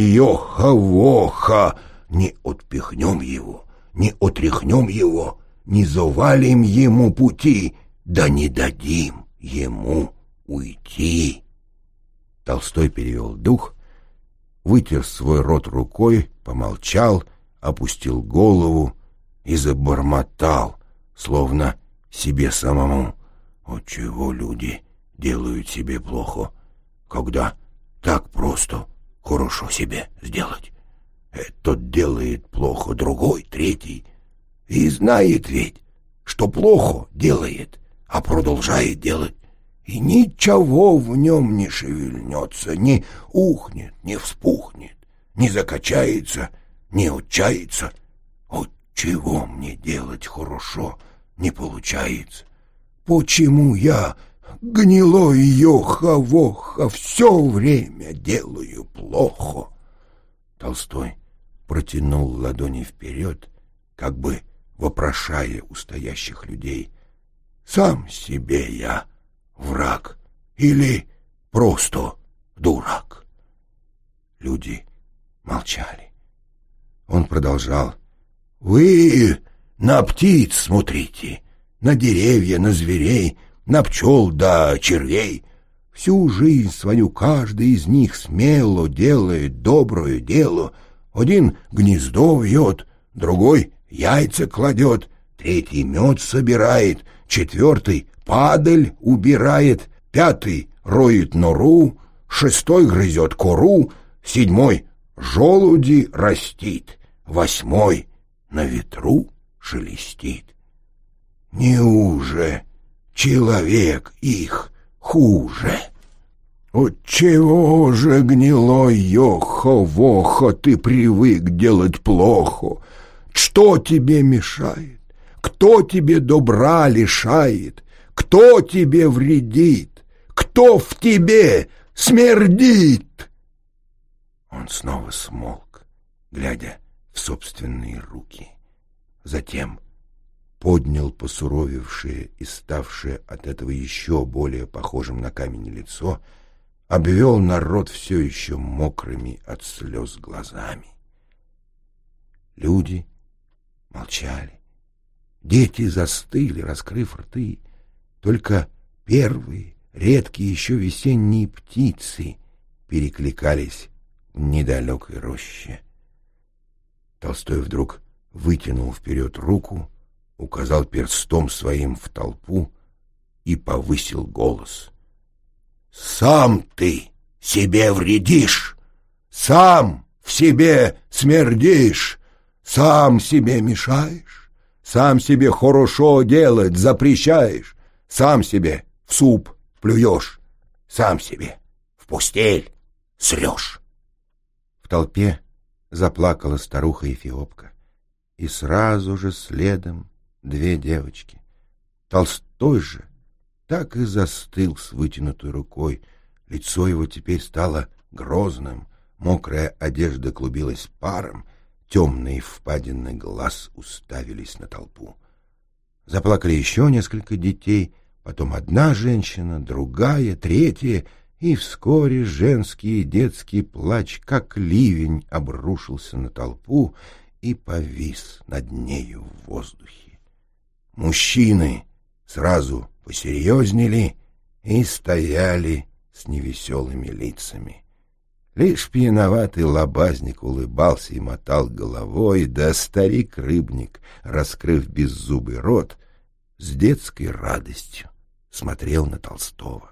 йоха-воха, не отпихнем его, не отряхнем его, не завалим ему пути, да не дадим ему уйти». Толстой перевел дух, вытер свой рот рукой, помолчал, опустил голову и забормотал, словно себе самому: «Отчего люди делают себе плохо, когда так просто хорошо себе сделать? Этот делает плохо, другой, третий, и знает ведь, что плохо делает, а продолжает делать, и ничего в нем не шевельнется, не ухнет, не вспухнет, не закачается, не отчается. Отчего мне делать хорошо не получается? Почему я, гнилой йоха-воха, все время делаю плохо?» Толстой протянул ладони вперед, как бы вопрошая у стоящих людей: «Сам себе я враг или просто дурак?» Люди молчали. Он продолжал: «Вы на птиц смотрите, на деревья, на зверей, на пчел да червей, Всю жизнь свою каждый из них смело делает доброе дело. Один гнездо вьет, другой яйца кладет, третий мед собирает, четвертый падаль убирает, пятый роет нору, шестой грызет кору, седьмой желуди растит, восьмой на ветру шелестит. Неуже человек их хуже? Отчего же, гнилой йохо-вохо, ты привык делать плохо? Что тебе мешает? Кто тебе добра лишает? Кто тебе вредит? Кто в тебе смердит? Он снова смолк, глядя в собственные руки. Затем поднял посуровевшее и ставшее от этого еще более похожим на камень лицо, обвел народ все еще мокрыми от слез глазами. Люди молчали. Дети застыли, раскрыв рты. Только первые, редкие еще весенние птицы перекликались в недалекой роще. Толстой вдруг вытянул вперед руку, указал перстом своим в толпу и повысил голос. «Сам ты себе вредишь, сам в себе смердишь, сам себе мешаешь, сам себе хорошо делать запрещаешь, сам себе в суп плюешь, сам себе в постель срешь». В толпе заплакала старуха-эфиопка, и сразу же следом две девочки. Толстой же так и застыл с вытянутой рукой. Лицо его теперь стало грозным, мокрая одежда клубилась паром, темные впадины глаз уставились на толпу. Заплакали еще несколько детей, потом одна женщина, другая, третья, и вскоре женский и детский плач, как ливень, обрушился на толпу и повис над нею в воздухе. Мужчины сразу посерьезнели и стояли с невеселыми лицами. Лишь пьяноватый лобазник улыбался и мотал головой, да старик-рыбник, раскрыв беззубый рот, с детской радостью смотрел на Толстого.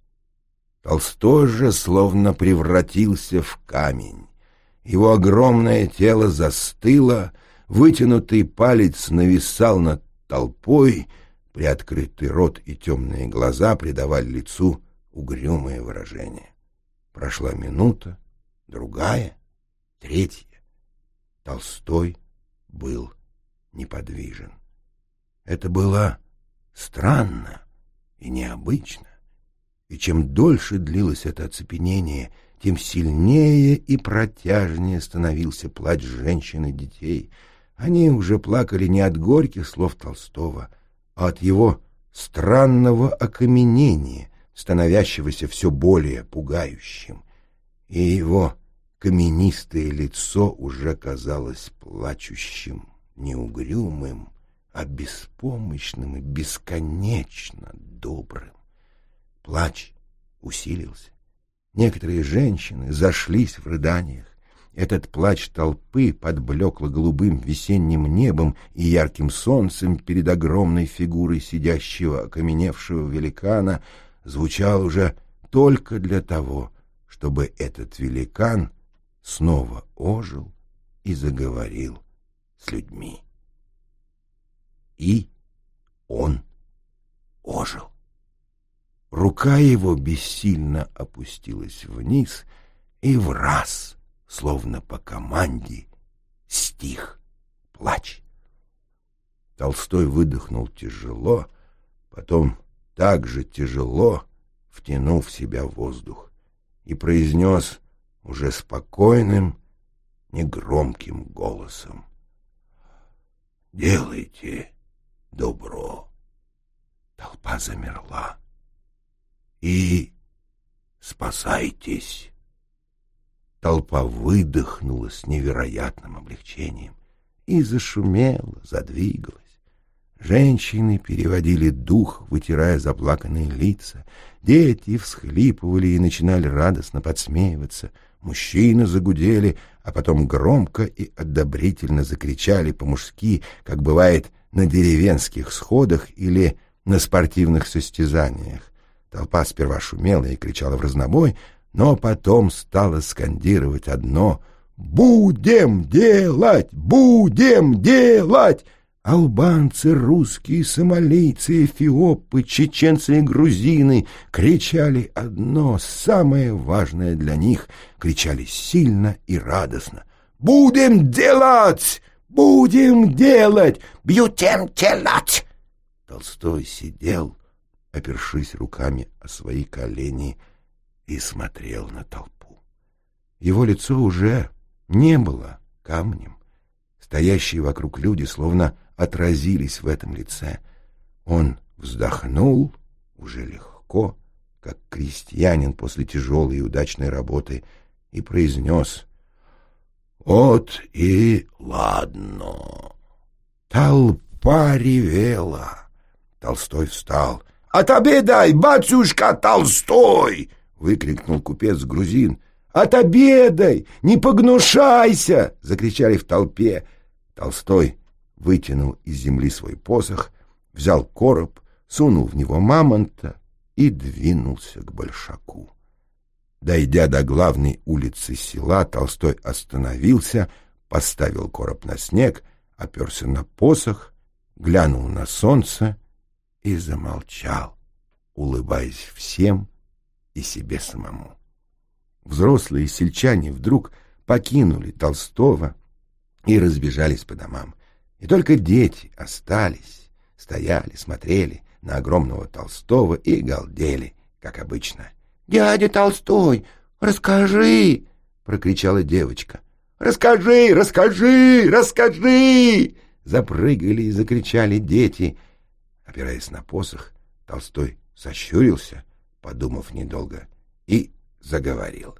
Толстой же словно превратился в камень. Его огромное тело застыло, вытянутый палец нависал над толпой, приоткрытый рот и темные глаза придавали лицу угрюмое выражение. Прошла минута, другая, третья. Толстой был неподвижен. Это было странно и необычно. И чем дольше длилось это оцепенение, тем сильнее и протяжнее становился плач женщин и детей. Они уже плакали не от горьких слов Толстого, а от его странного окаменения, становящегося все более пугающим. И его каменистое лицо уже казалось плачущим, не угрюмым, а беспомощным и бесконечно добрым. Плач усилился. Некоторые женщины зашлись в рыданиях. Этот плач толпы под блекло-голубым весенним небом и ярким солнцем перед огромной фигурой сидящего окаменевшего великана звучал уже только для того, чтобы этот великан снова ожил и заговорил с людьми. И он ожил. Рука его бессильно опустилась вниз, и враз, словно по команде, стих плач. Толстой выдохнул тяжело, потом так же тяжело втянул в себя воздух и произнес уже спокойным, негромким голосом: «Делайте добро». Толпа замерла. «И спасайтесь». Толпа выдохнула с невероятным облегчением и зашумела, задвигалась. Женщины переводили дух, вытирая заплаканные лица. Дети всхлипывали и начинали радостно подсмеиваться. Мужчины загудели, а потом громко и одобрительно закричали по-мужски, как бывает на деревенских сходах или на спортивных состязаниях. Толпа сперва шумела и кричала вразнобой, но потом стала скандировать одно: «Будем делать! Будем делать!» Албанцы, русские, сомалийцы, эфиопы, чеченцы и грузины кричали одно, самое важное для них, кричали сильно и радостно: «Будем делать! Будем делать! Будем делать!» Толстой сидел, опершись руками о свои колени, и смотрел на толпу. Его лицо уже не было камнем. Стоящие вокруг люди словно отразились в этом лице. Он вздохнул уже легко, как крестьянин после тяжелой и удачной работы, и произнес: «Вот и ладно». Толпа ревела. Толстой встал. «Отобедай, батюшка Толстой!» — выкрикнул купец-грузин. «Отобедай! Не погнушайся!» — закричали в толпе. Толстой вытянул из земли свой посох, взял короб, сунул в него мамонта и двинулся к Большаку. Дойдя до главной улицы села, Толстой остановился, поставил короб на снег, оперся на посох, глянул на солнце и замолчал, улыбаясь всем и себе самому. Взрослые сельчане вдруг покинули Толстого и разбежались по домам. И только дети остались, стояли, смотрели на огромного Толстого и галдели, как обычно. «Дядя Толстой, расскажи!» — прокричала девочка. «Расскажи, расскажи, расскажи!» Запрыгали и закричали дети. Опираясь на посох, Толстой сощурился, подумав недолго, и заговорил.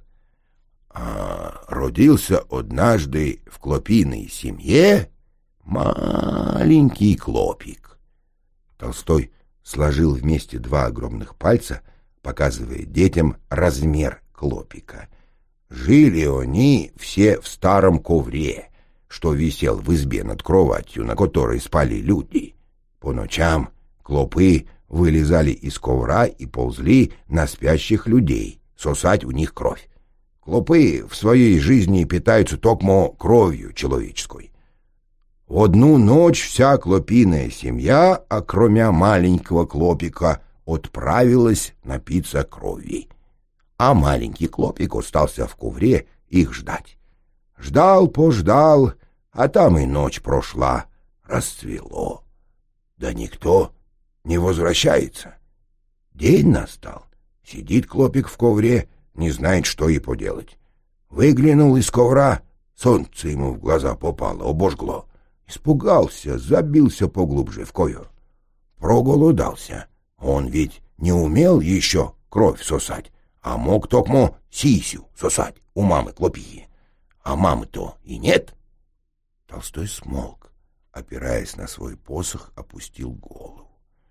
А, родился однажды в клопиной семье маленький клопик. Толстой сложил вместе два огромных пальца, показывая детям размер клопика. Жили они все в старом ковре, что висел в избе над кроватью, на которой спали люди. По ночам клопы вылезали из ковра и ползли на спящих людей, сосать у них кровь. Клопы в своей жизни питаются токмо кровью человеческой. В одну ночь вся клопиная семья, окромя маленького клопика, отправилась напиться крови. А маленький клопик остался в ковре их ждать. Ждал-пождал, а там и ночь прошла, расцвело. Да никто не возвращается. День настал, сидит клопик в ковре, не знает, что и поделать. Выглянул из ковра, солнце ему в глаза попало, обожгло. Испугался, забился поглубже в ковер. Проголодался. Он ведь не умел еще кровь сосать, а мог токмо сисю сосать у мамы клопихи. А мамы-то и нет. Толстой смолк, опираясь на свой посох, опустил голову.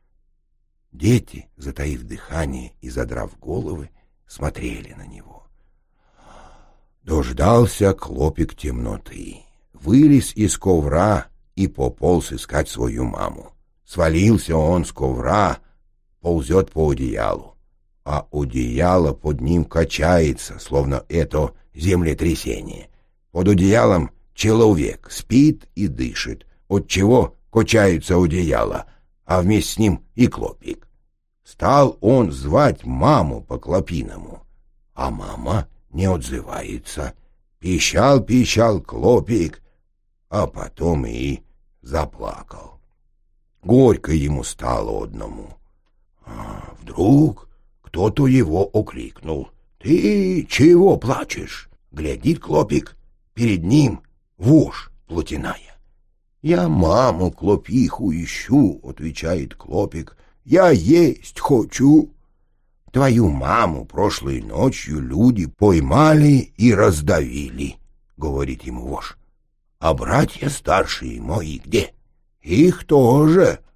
Дети, затаив дыхание и задрав головы, смотрели на него. Дождался клопик темноты, вылез из ковра и пополз искать свою маму. Свалился он с ковра, ползет по одеялу, а одеяло под ним качается, словно это землетрясение. Под одеялом человек спит и дышит, отчего качается одеяло, а вместе с ним и клопик. Стал он звать маму по-клопиному, а мама не отзывается. Пищал-пищал клопик, а потом и заплакал. Горько ему стало одному. А вдруг кто-то его окликнул. «Ты чего плачешь?» Глядит клопик, перед ним вошь плотяная. «Я маму клопиху ищу», — отвечает клопик. «Я есть хочу». «Твою маму прошлой ночью люди поймали и раздавили», — говорит ему вошь. «А братья старшие мои где?» «Их тоже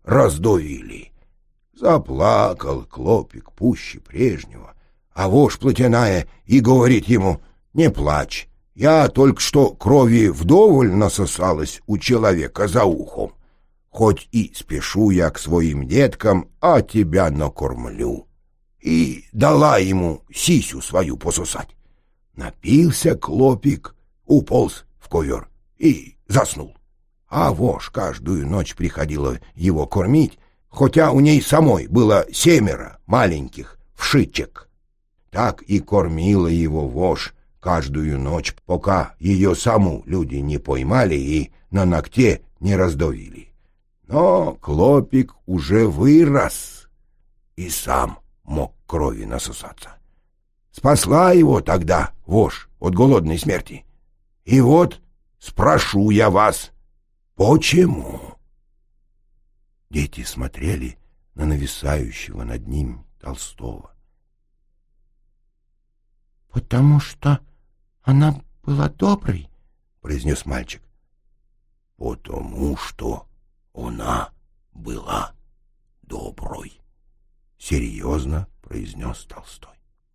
раздавили. Заплакал Клопик пуще прежнего, а вошь плотяная и говорит ему: «Не плачь, я только что крови вдоволь насосалась у человека за ухом. Хоть и спешу я к своим деткам, а тебя накормлю». И дала ему сисю свою пососать. Напился Клопик, уполз в ковер и заснул. А вошь каждую ночь приходила его кормить, хотя у ней самой было семеро маленьких вшичек. Так и кормила его вошь каждую ночь, пока ее саму люди не поймали и на ногте не раздавили. Но Клопик уже вырос и сам мог крови насосаться. Спасла его тогда вошь от голодной смерти. И вот спрошу я вас, почему? Дети смотрели на нависающего над ним Толстого. — Потому что она была доброй, — произнес мальчик. — Потому что она была доброй, — серьезно произнес Толстой.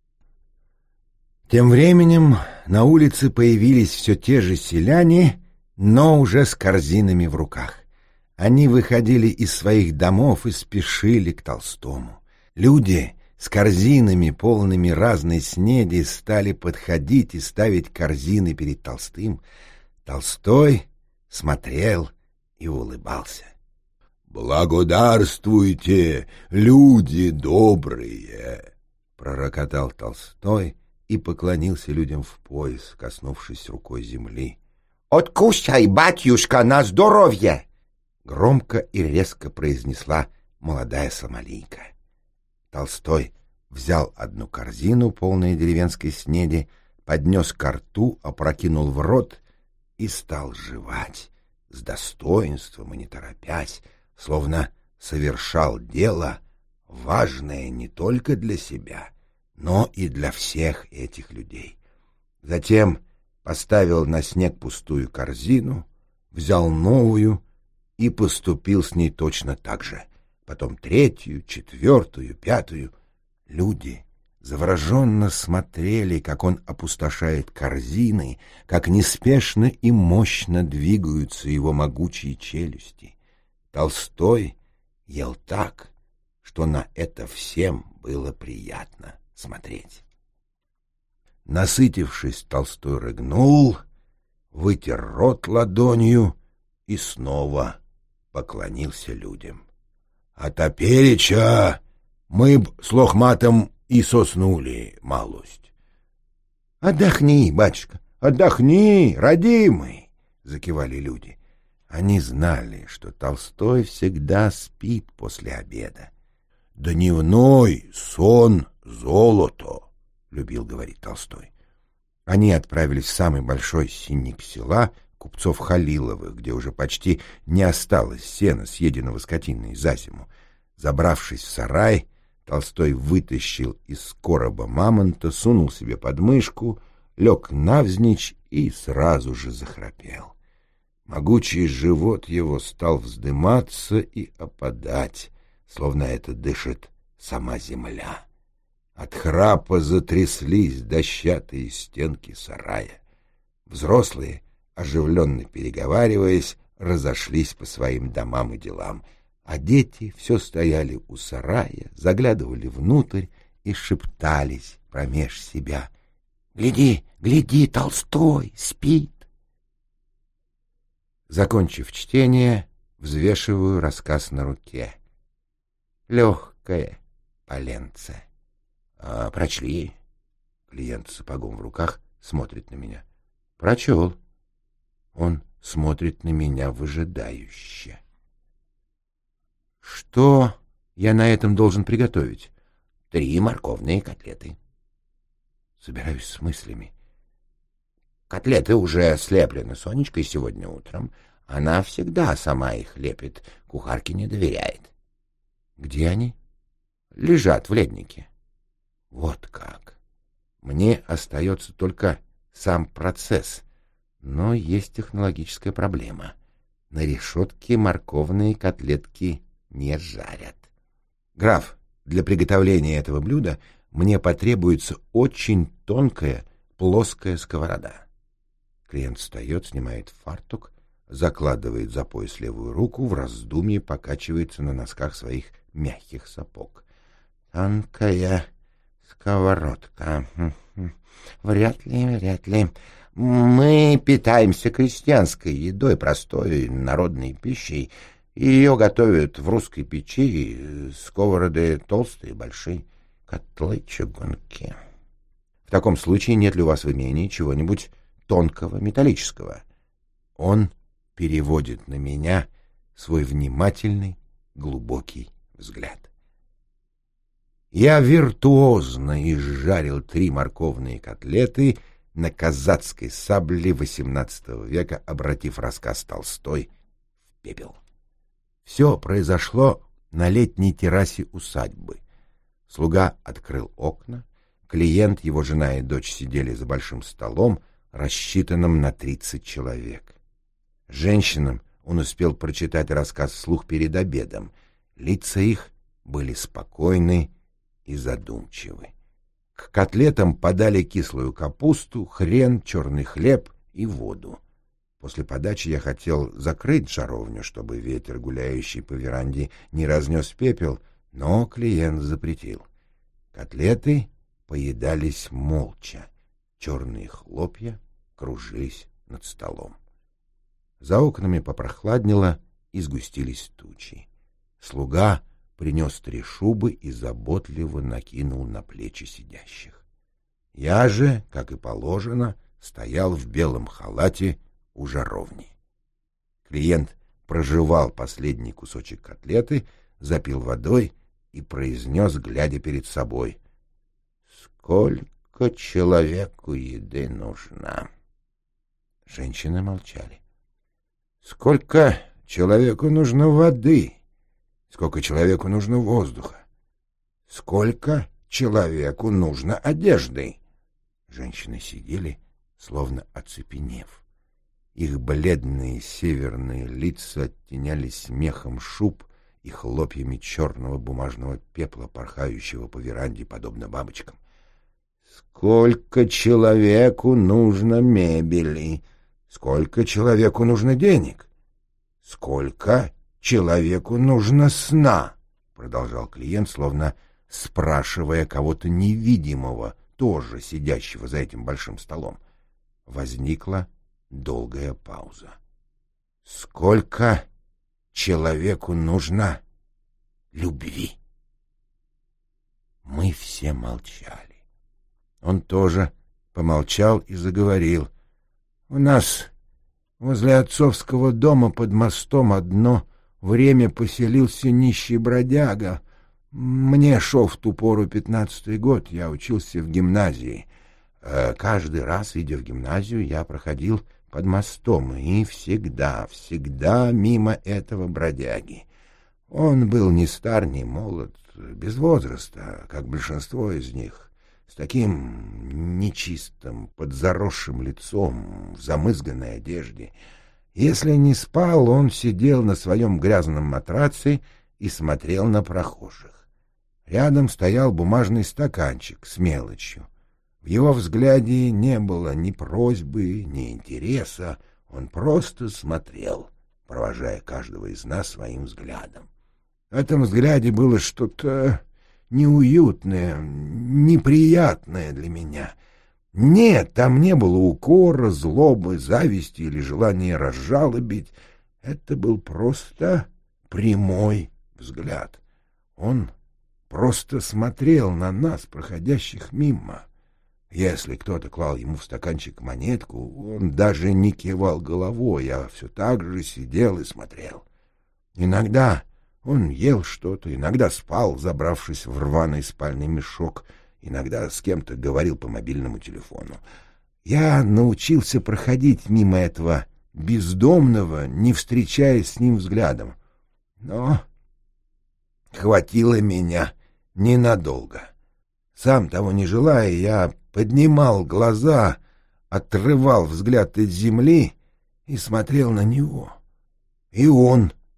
Тем временем на улице появились все те же селяне, но уже с корзинами в руках. Они выходили из своих домов и спешили к Толстому. Люди с корзинами, полными разной снеди, стали подходить и ставить корзины перед Толстым. Толстой смотрел и улыбался. «Благодарствуйте, люди добрые!» — пророкотал Толстой и поклонился людям в пояс, коснувшись рукой земли. «Откушай, батюшка, на здоровье!» — громко и резко произнесла молодая сомалийка. Толстой взял одну корзину, полную деревенской снеди, поднес ко рту, опрокинул в рот и стал жевать с достоинством и не торопясь, словно совершал дело, важное не только для себя, но и для всех этих людей. Затем поставил на снег пустую корзину, взял новую и поступил с ней точно так же. Потом третью, четвертую, пятую. Люди завороженно смотрели, как он опустошает корзины, как неспешно и мощно двигаются его могучие челюсти. Толстой ел так, что на это всем было приятно смотреть. Насытившись, Толстой рыгнул, вытер рот ладонью и снова поклонился людям. — А топереча мы б с Лохматом и соснули малость. — Отдохни, батюшка, отдохни, родимый, — закивали люди. Они знали, что Толстой всегда спит после обеда. — Дневной сон — золото, — любил говорить Толстой. Они отправились в самый большой синик села, купцов Халиловых, где уже почти не осталось сена, съеденного скотиной за зиму. Забравшись в сарай, Толстой вытащил из короба мамонта, сунул себе под мышку, лег навзничь и сразу же захрапел. Могучий живот его стал вздыматься и опадать, словно это дышит сама земля. От храпа затряслись дощатые стенки сарая. Взрослые, оживленно переговариваясь, разошлись по своим домам и делам, а дети все стояли у сарая, заглядывали внутрь и шептались промеж себя: «Гляди, гляди, Толстой спит!» Закончив чтение, взвешиваю рассказ на руке. Легкое поленце. А прочли? Клиент с сапогом в руках смотрит на меня. Прочел. Он смотрит на меня выжидающе. Что я на этом должен приготовить? Три морковные котлеты. Собираюсь с мыслями. Котлеты уже слеплены Сонечкой сегодня утром. Она всегда сама их лепит, кухарке не доверяет. Где они? Лежат в леднике. Вот как. Мне остается только сам процесс, но есть технологическая проблема. На решетке морковные котлетки не жарят. Граф, для приготовления этого блюда мне потребуется очень тонкая плоская сковорода. Клиент встает, снимает фартук, закладывает за пояс левую руку, в раздумье покачивается на носках своих мягких сапог. Тонкая сковородка. Вряд ли, вряд ли. Мы питаемся крестьянской едой, простой народной пищей. Ее готовят в русской печи, сковороды толстые, большие, котлы чугунки. В таком случае нет ли у вас в имении чего-нибудь тонкого, металлического? Он переводит на меня свой внимательный, глубокий взгляд. Я виртуозно изжарил три морковные котлеты на казацкой сабле восемнадцатого века, обратив рассказ Толстой в пепел. Все произошло на летней террасе усадьбы. Слуга открыл окна, клиент, его жена и дочь сидели за большим столом, рассчитанным на тридцать человек. Женщинам он успел прочитать рассказ вслух перед обедом. Лица их были спокойны и задумчивы. К котлетам подали кислую капусту, хрен, черный хлеб и воду. После подачи я хотел закрыть жаровню, чтобы ветер, гуляющий по веранде, не разнес пепел, но клиент запретил. Котлеты поедались молча. Черные хлопья кружились над столом. За окнами попрохладнело и сгустились тучи. Слуга принес три шубы и заботливо накинул на плечи сидящих. Я же, как и положено, стоял в белом халате у жаровни. Клиент прожевал последний кусочек котлеты, запил водой и произнес, глядя перед собой: «Сколько человеку еды нужно?» Женщины молчали. «Сколько человеку нужно воды? Сколько человеку нужно воздуха? Сколько человеку нужно одежды?» Женщины сидели, словно оцепенев. Их бледные северные лица оттенялись мехом шуб и хлопьями черного бумажного пепла, порхающего по веранде, подобно бабочкам. «Сколько человеку нужно мебели? Сколько человеку нужно денег? Сколько человеку нужно сна?» — продолжал клиент, словно спрашивая кого-то невидимого, тоже сидящего за этим большим столом. Возникла долгая пауза. «Сколько человеку нужно любви?» Мы все молчали. Он тоже помолчал и заговорил. «У нас возле отцовского дома под мостом одно время поселился нищий бродяга. Мне шел в ту пору пятнадцатый год, я учился в гимназии. Каждый раз, идя в гимназию, я проходил под мостом и всегда, всегда мимо этого бродяги. Он был ни стар, ни молод, без возраста, как большинство из них, с таким нечистым, подзаросшим лицом, в замызганной одежде. Если не спал, он сидел на своем грязном матраце и смотрел на прохожих. Рядом стоял бумажный стаканчик с мелочью. В его взгляде не было ни просьбы, ни интереса, он просто смотрел, провожая каждого из нас своим взглядом. В этом взгляде было что-то неуютное, неприятное для меня. Нет, там не было укора, злобы, зависти или желания разжалобить. Это был просто прямой взгляд. Он просто смотрел на нас, проходящих мимо. Если кто-то клал ему в стаканчик монетку, он даже не кивал головой, а все так же сидел и смотрел. Иногда он ел что-то, иногда спал, забравшись в рваный спальный мешок, иногда с кем-то говорил по мобильному телефону. Я научился проходить мимо этого бездомного, не встречаясь с ним взглядом. Но хватило меня ненадолго. Сам того не желая, я поднимал глаза, отрывал взгляд от земли и смотрел на него. И он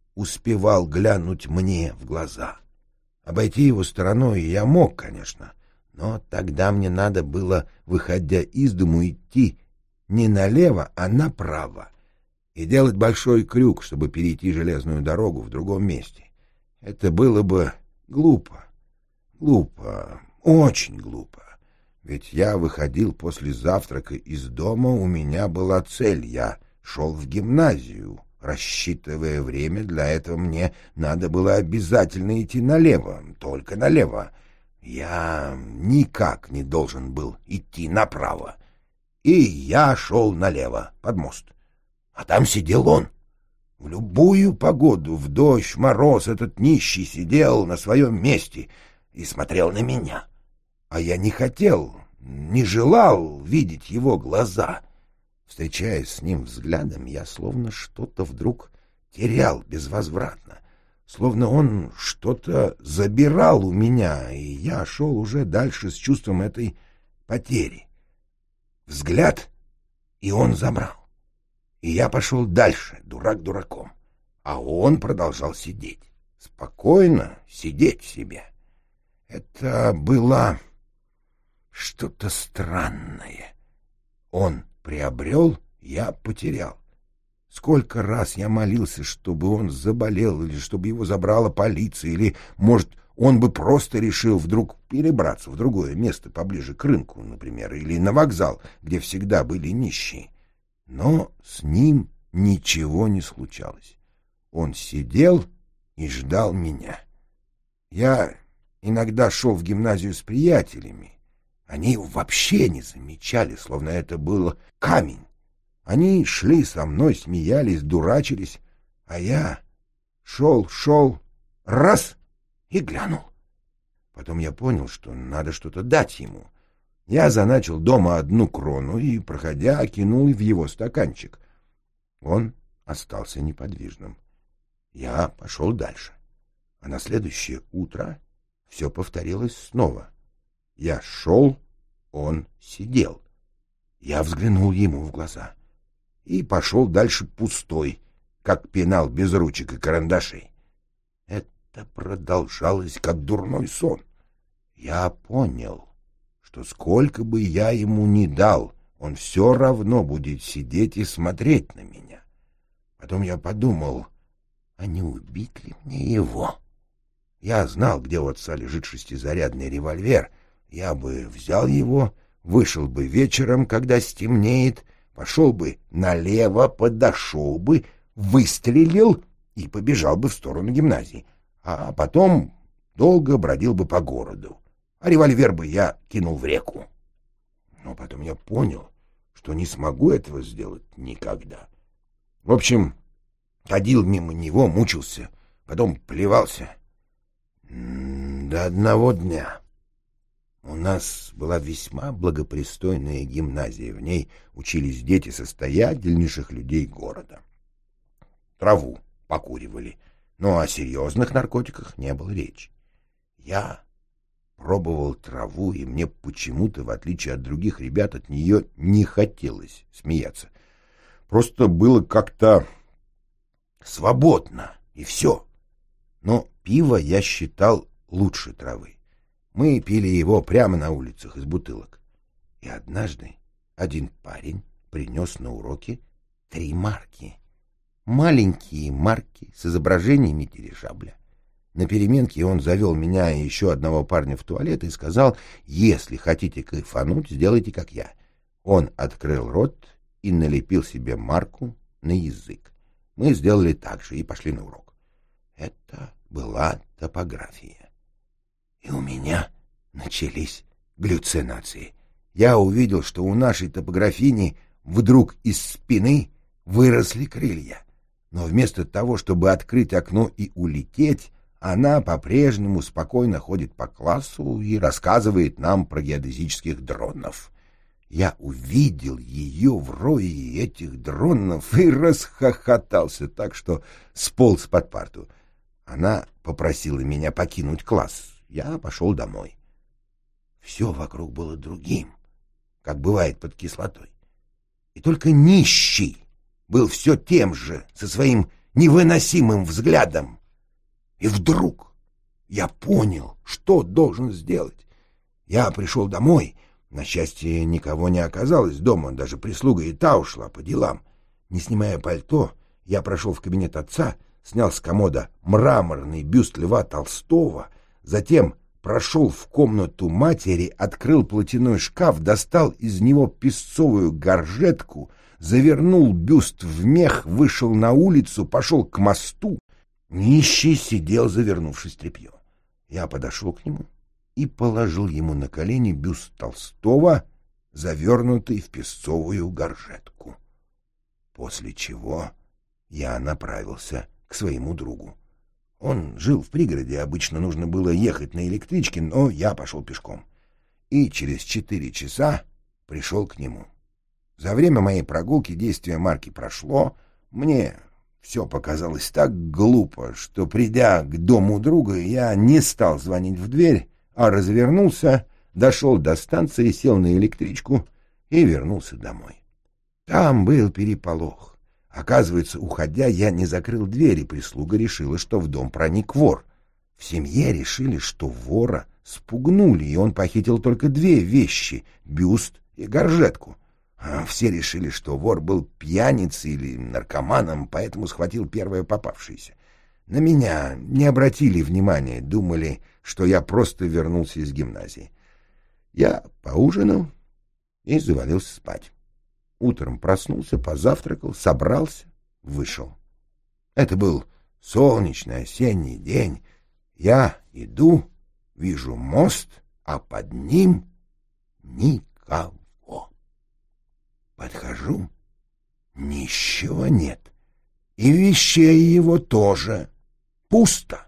успевал глянуть мне в глаза. Обойти его стороной я мог, конечно, но тогда мне надо было, выходя из дому, идти не налево, а направо и делать большой крюк, чтобы перейти железную дорогу в другом месте. Это было бы глупо, глупо, очень глупо. Ведь я выходил после завтрака из дома, у меня была цель, я шел в гимназию. Рассчитывая время, для этого мне надо было обязательно идти налево, только налево. Я никак не должен был идти направо. И я шел налево, под мост. А там сидел он. В любую погоду, в дождь, в мороз, этот нищий сидел на своем месте и смотрел на меня. А я не хотел, не желал видеть его глаза. Встречаясь с ним взглядом, я словно что-то вдруг терял безвозвратно, словно он что-то забирал у меня, и я шел уже дальше с чувством этой потери. Взгляд, и он забрал. И я пошел дальше, дурак дураком, а он продолжал сидеть, спокойно сидеть себе. Это было что-то странное. Он приобрел, я потерял. Сколько раз я молился, чтобы он заболел, или чтобы его забрала полиция, или, может, он бы просто решил вдруг перебраться в другое место, поближе к рынку, например, или на вокзал, где всегда были нищие. Но с ним ничего не случалось. Он сидел и ждал меня. Я иногда шел в гимназию с приятелями. Они его вообще не замечали, словно это был камень. Они шли со мной, смеялись, дурачились, а я шел, шел, раз и глянул. Потом я понял, что надо что-то дать ему. Я заначил дома одну крону и, проходя, кинул в его стаканчик. Он остался неподвижным. Я пошел дальше. А на следующее утро все повторилось снова. Я шел, он сидел. Я взглянул ему в глаза и пошел дальше пустой, как пенал без ручек и карандашей. Это продолжалось, как дурной сон. Я понял, что сколько бы я ему ни дал, он все равно будет сидеть и смотреть на меня. Потом я подумал, а не убить ли мне его? Я знал, где у отца лежит шестизарядный револьвер. Я бы взял его, вышел бы вечером, когда стемнеет, пошел бы налево, подошел бы, выстрелил и побежал бы в сторону гимназии, а потом долго бродил бы по городу, а револьвер бы я кинул в реку. Но потом я понял, что не смогу этого сделать никогда. В общем, ходил мимо него, мучился, потом плевался. До одного дня. У нас была весьма благопристойная гимназия, в ней учились дети состоятельнейших людей города. Траву покуривали, но о серьезных наркотиках не было речи. Я пробовал траву, и мне почему-то, в отличие от других ребят, от нее не хотелось смеяться. Просто было как-то свободно, и все. Но пиво я считал лучше травы. Мы пили его прямо на улицах из бутылок. И однажды один парень принес на уроки три марки. Маленькие марки с изображениями дирижабля. На переменке он завел меня и еще одного парня в туалет и сказал, если хотите кайфануть, сделайте как я. Он открыл рот и налепил себе марку на язык. Мы сделали так же и пошли на урок. Это была топография. И у меня начались галлюцинации. Я увидел, что у нашей топографини вдруг из спины выросли крылья. Но вместо того, чтобы открыть окно и улететь, она по-прежнему спокойно ходит по классу и рассказывает нам про геодезических дронов. Я увидел ее в рое этих дронов и расхохотался так, что сполз под парту. Она попросила меня покинуть класс. Я пошел домой. Все вокруг было другим, как бывает под кислотой. И только нищий был все тем же, со своим невыносимым взглядом. И вдруг я понял, что должен сделать. Я пришел домой. На счастье, никого не оказалось дома, даже прислуга и та ушла по делам. Не снимая пальто, я прошел в кабинет отца, снял с комода мраморный бюст Льва Толстого, затем прошел в комнату матери, открыл платяной шкаф, достал из него песцовую горжетку, завернул бюст в мех, вышел на улицу, пошел к мосту. Нищий сидел, завернувшись в тряпье. Я подошел к нему и положил ему на колени бюст Толстого, завернутый в песцовую горжетку. После чего я направился к своему другу. Он жил в пригороде, обычно нужно было ехать на электричке, но я пошел пешком. И через четыре часа пришел к нему. За время моей прогулки действие марки прошло. Мне все показалось так глупо, что, придя к дому друга, я не стал звонить в дверь, а развернулся, дошел до станции, сел на электричку и вернулся домой. Там был переполох. Оказывается, уходя, я не закрыл дверь, и прислуга решила, что в дом проник вор. В семье решили, что вора спугнули, и он похитил только две вещи — бюст и горжетку. А все решили, что вор был пьяницей или наркоманом, поэтому схватил первое попавшееся. На меня не обратили внимания, думали, что я просто вернулся из гимназии. Я поужинал и завалился спать. Утром проснулся, позавтракал, собрался, вышел. Это был солнечный осенний день. Я иду, вижу мост, а под ним никого. Подхожу, ничего нет. И вещей его тоже. Пусто.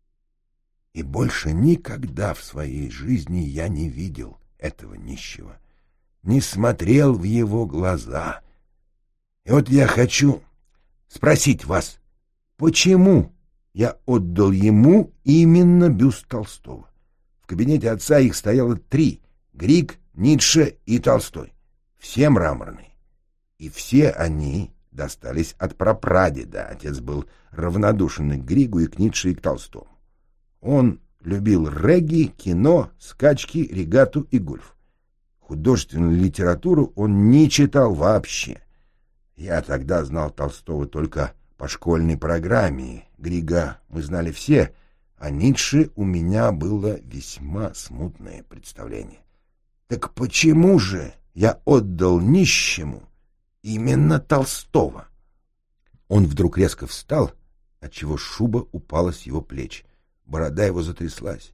И больше никогда в своей жизни я не видел этого нищего. Не смотрел в его глаза. И вот я хочу спросить вас, почему я отдал ему именно бюст Толстого? В кабинете отца их стояло три — Григ, Ницше и Толстой. Все мраморные. И все они достались от прапрадеда. Отец был равнодушен и к Григу, и к Ницше, и к Толстому. Он любил регги, кино, скачки, регату и гольф. Художественную литературу он не читал вообще. Я тогда знал Толстого только по школьной программе. Грига мы знали все, а Ницше у меня было весьма смутное представление. Так почему же я отдал нищему именно Толстого? Он вдруг резко встал, отчего шуба упала с его плеч. Борода его затряслась.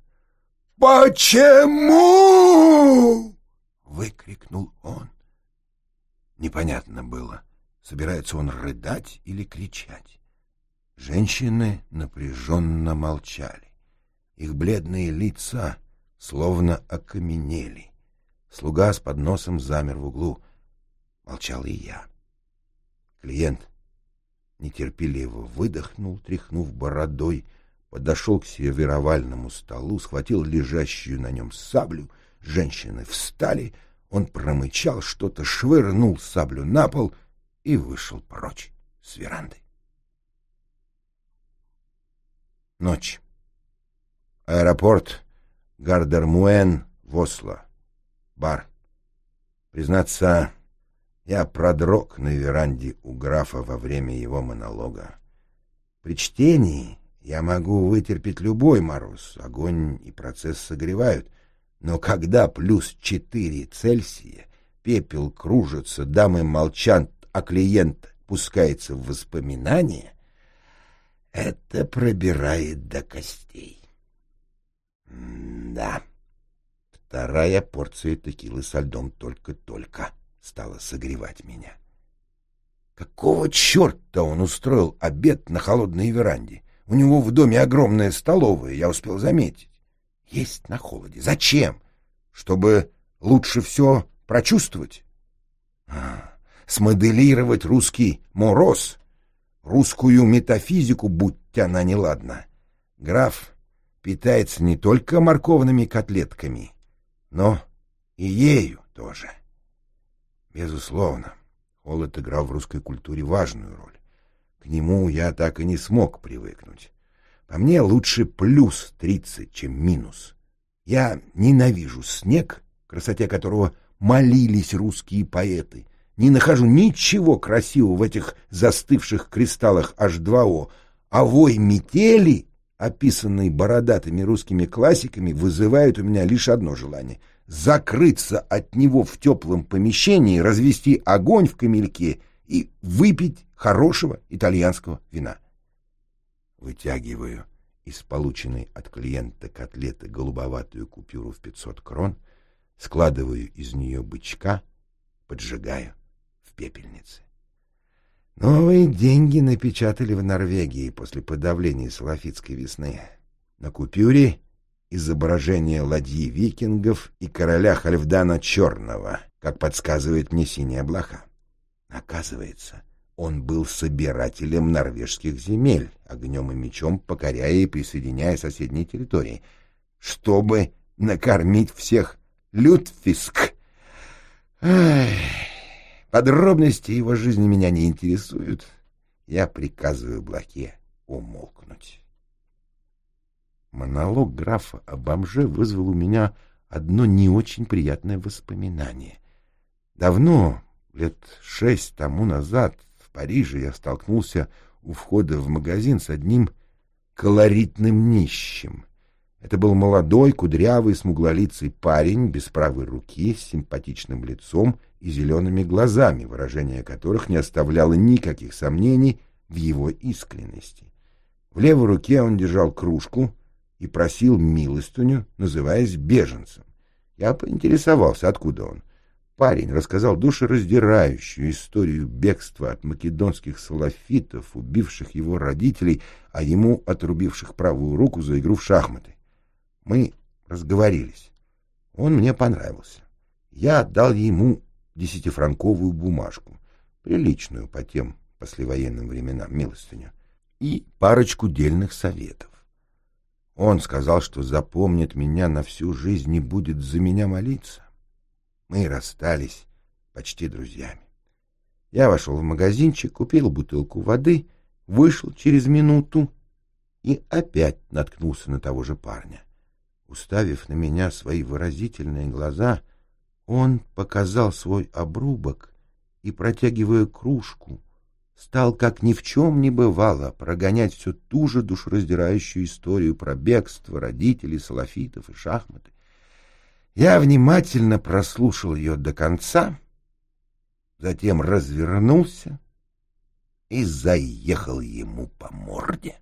«Почему?» — выкрикнул он. Непонятно было, собирается он рыдать или кричать. Женщины напряженно молчали. Их бледные лица словно окаменели. Слуга с подносом замер в углу. Молчал и я. Клиент нетерпеливо выдохнул, тряхнув бородой, подошел к сервировальному столу, схватил лежащую на нем саблю. Женщины встали, он промычал что-то, швырнул саблю на пол и вышел прочь с веранды. Ночь. Аэропорт Гардермуэн в Осло. Бар. Признаться, я продрог на веранде у графа во время его монолога. При чтении я могу вытерпеть любой мороз, огонь и процесс согревают, но когда плюс четыре Цельсия, пепел кружится, дамы молчат, а клиент пускается в воспоминания, это пробирает до костей. М-да, вторая порция текилы со льдом только-только стала согревать меня. Какого черта он устроил обед на холодной веранде? У него в доме огромная столовая, я успел заметить. Есть на холоде. Зачем? Чтобы лучше все прочувствовать? А, смоделировать русский мороз, русскую метафизику, будь она неладна. Граф питается не только морковными котлетками, но и ею тоже. Безусловно, холод играл в русской культуре важную роль. К нему я так и не смог привыкнуть. По мне лучше плюс тридцать, чем минус. Я ненавижу снег, красоте которого молились русские поэты. Не нахожу ничего красивого в этих застывших кристаллах эйч два о, а вой метели, описанный бородатыми русскими классиками, вызывает у меня лишь одно желание — закрыться от него в теплом помещении, развести огонь в камельке и выпить хорошего итальянского вина. Вытягиваю из полученной от клиента котлеты голубоватую купюру в пятьсот крон, складываю из нее бычка, поджигаю в пепельнице. Новые деньги напечатали в Норвегии после подавления салафитской весны. На купюре изображение ладьи викингов и короля Хальфдана Черного, как подсказывает мне синяя блоха. Оказывается, он был собирателем норвежских земель, огнем и мечом покоряя и присоединяя соседние территории, чтобы накормить всех Лютфиск. Ай, подробности его жизни меня не интересуют. Я приказываю блоке умолкнуть. Монолог графа о бомже вызвал у меня одно не очень приятное воспоминание. Давно, лет шесть тому назад, в Париже я столкнулся у входа в магазин с одним колоритным нищим. Это был молодой, кудрявый, смуглолицый парень без правой руки, с симпатичным лицом и зелеными глазами, выражение которых не оставляло никаких сомнений в его искренности. В левой руке он держал кружку и просил милостыню, называясь беженцем. Я поинтересовался, откуда он. Парень рассказал душераздирающую историю бегства от македонских салафитов, убивших его родителей, а ему отрубивших правую руку за игру в шахматы. Мы разговорились. Он мне понравился. Я отдал ему десятифранковую бумажку, приличную по тем послевоенным временам милостыню, и парочку дельных советов. Он сказал, что запомнит меня на всю жизнь и будет за меня молиться. Мы расстались почти друзьями. Я вошел в магазинчик, купил бутылку воды, вышел через минуту и опять наткнулся на того же парня. Уставив на меня свои выразительные глаза, он показал свой обрубок и, протягивая кружку, стал, как ни в чем не бывало, прогонять всю ту же душераздирающую историю про бегство родителей, салафитов и шахматы. Я внимательно прослушал ее до конца, затем развернулся и заехал ему по морде.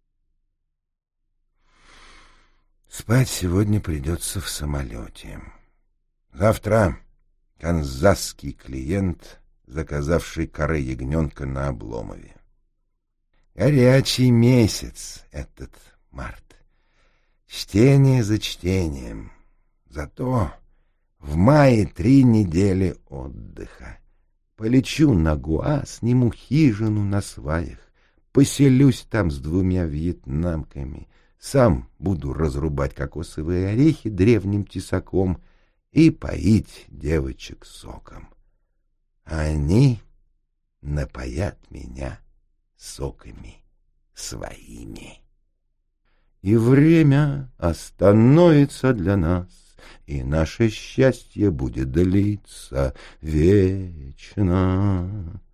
Спать сегодня придется в самолете. Завтра канзасский клиент, заказавший каре ягненка на Обломове. Горячий месяц этот март. Чтение за чтением. Зато в мае три недели отдыха. Полечу на Гуа, сниму хижину на сваях, поселюсь там с двумя вьетнамками, сам буду разрубать кокосовые орехи древним тесаком и поить девочек соком. Они напоят меня соками своими. И время остановится для нас, и наше счастье будет длиться вечно.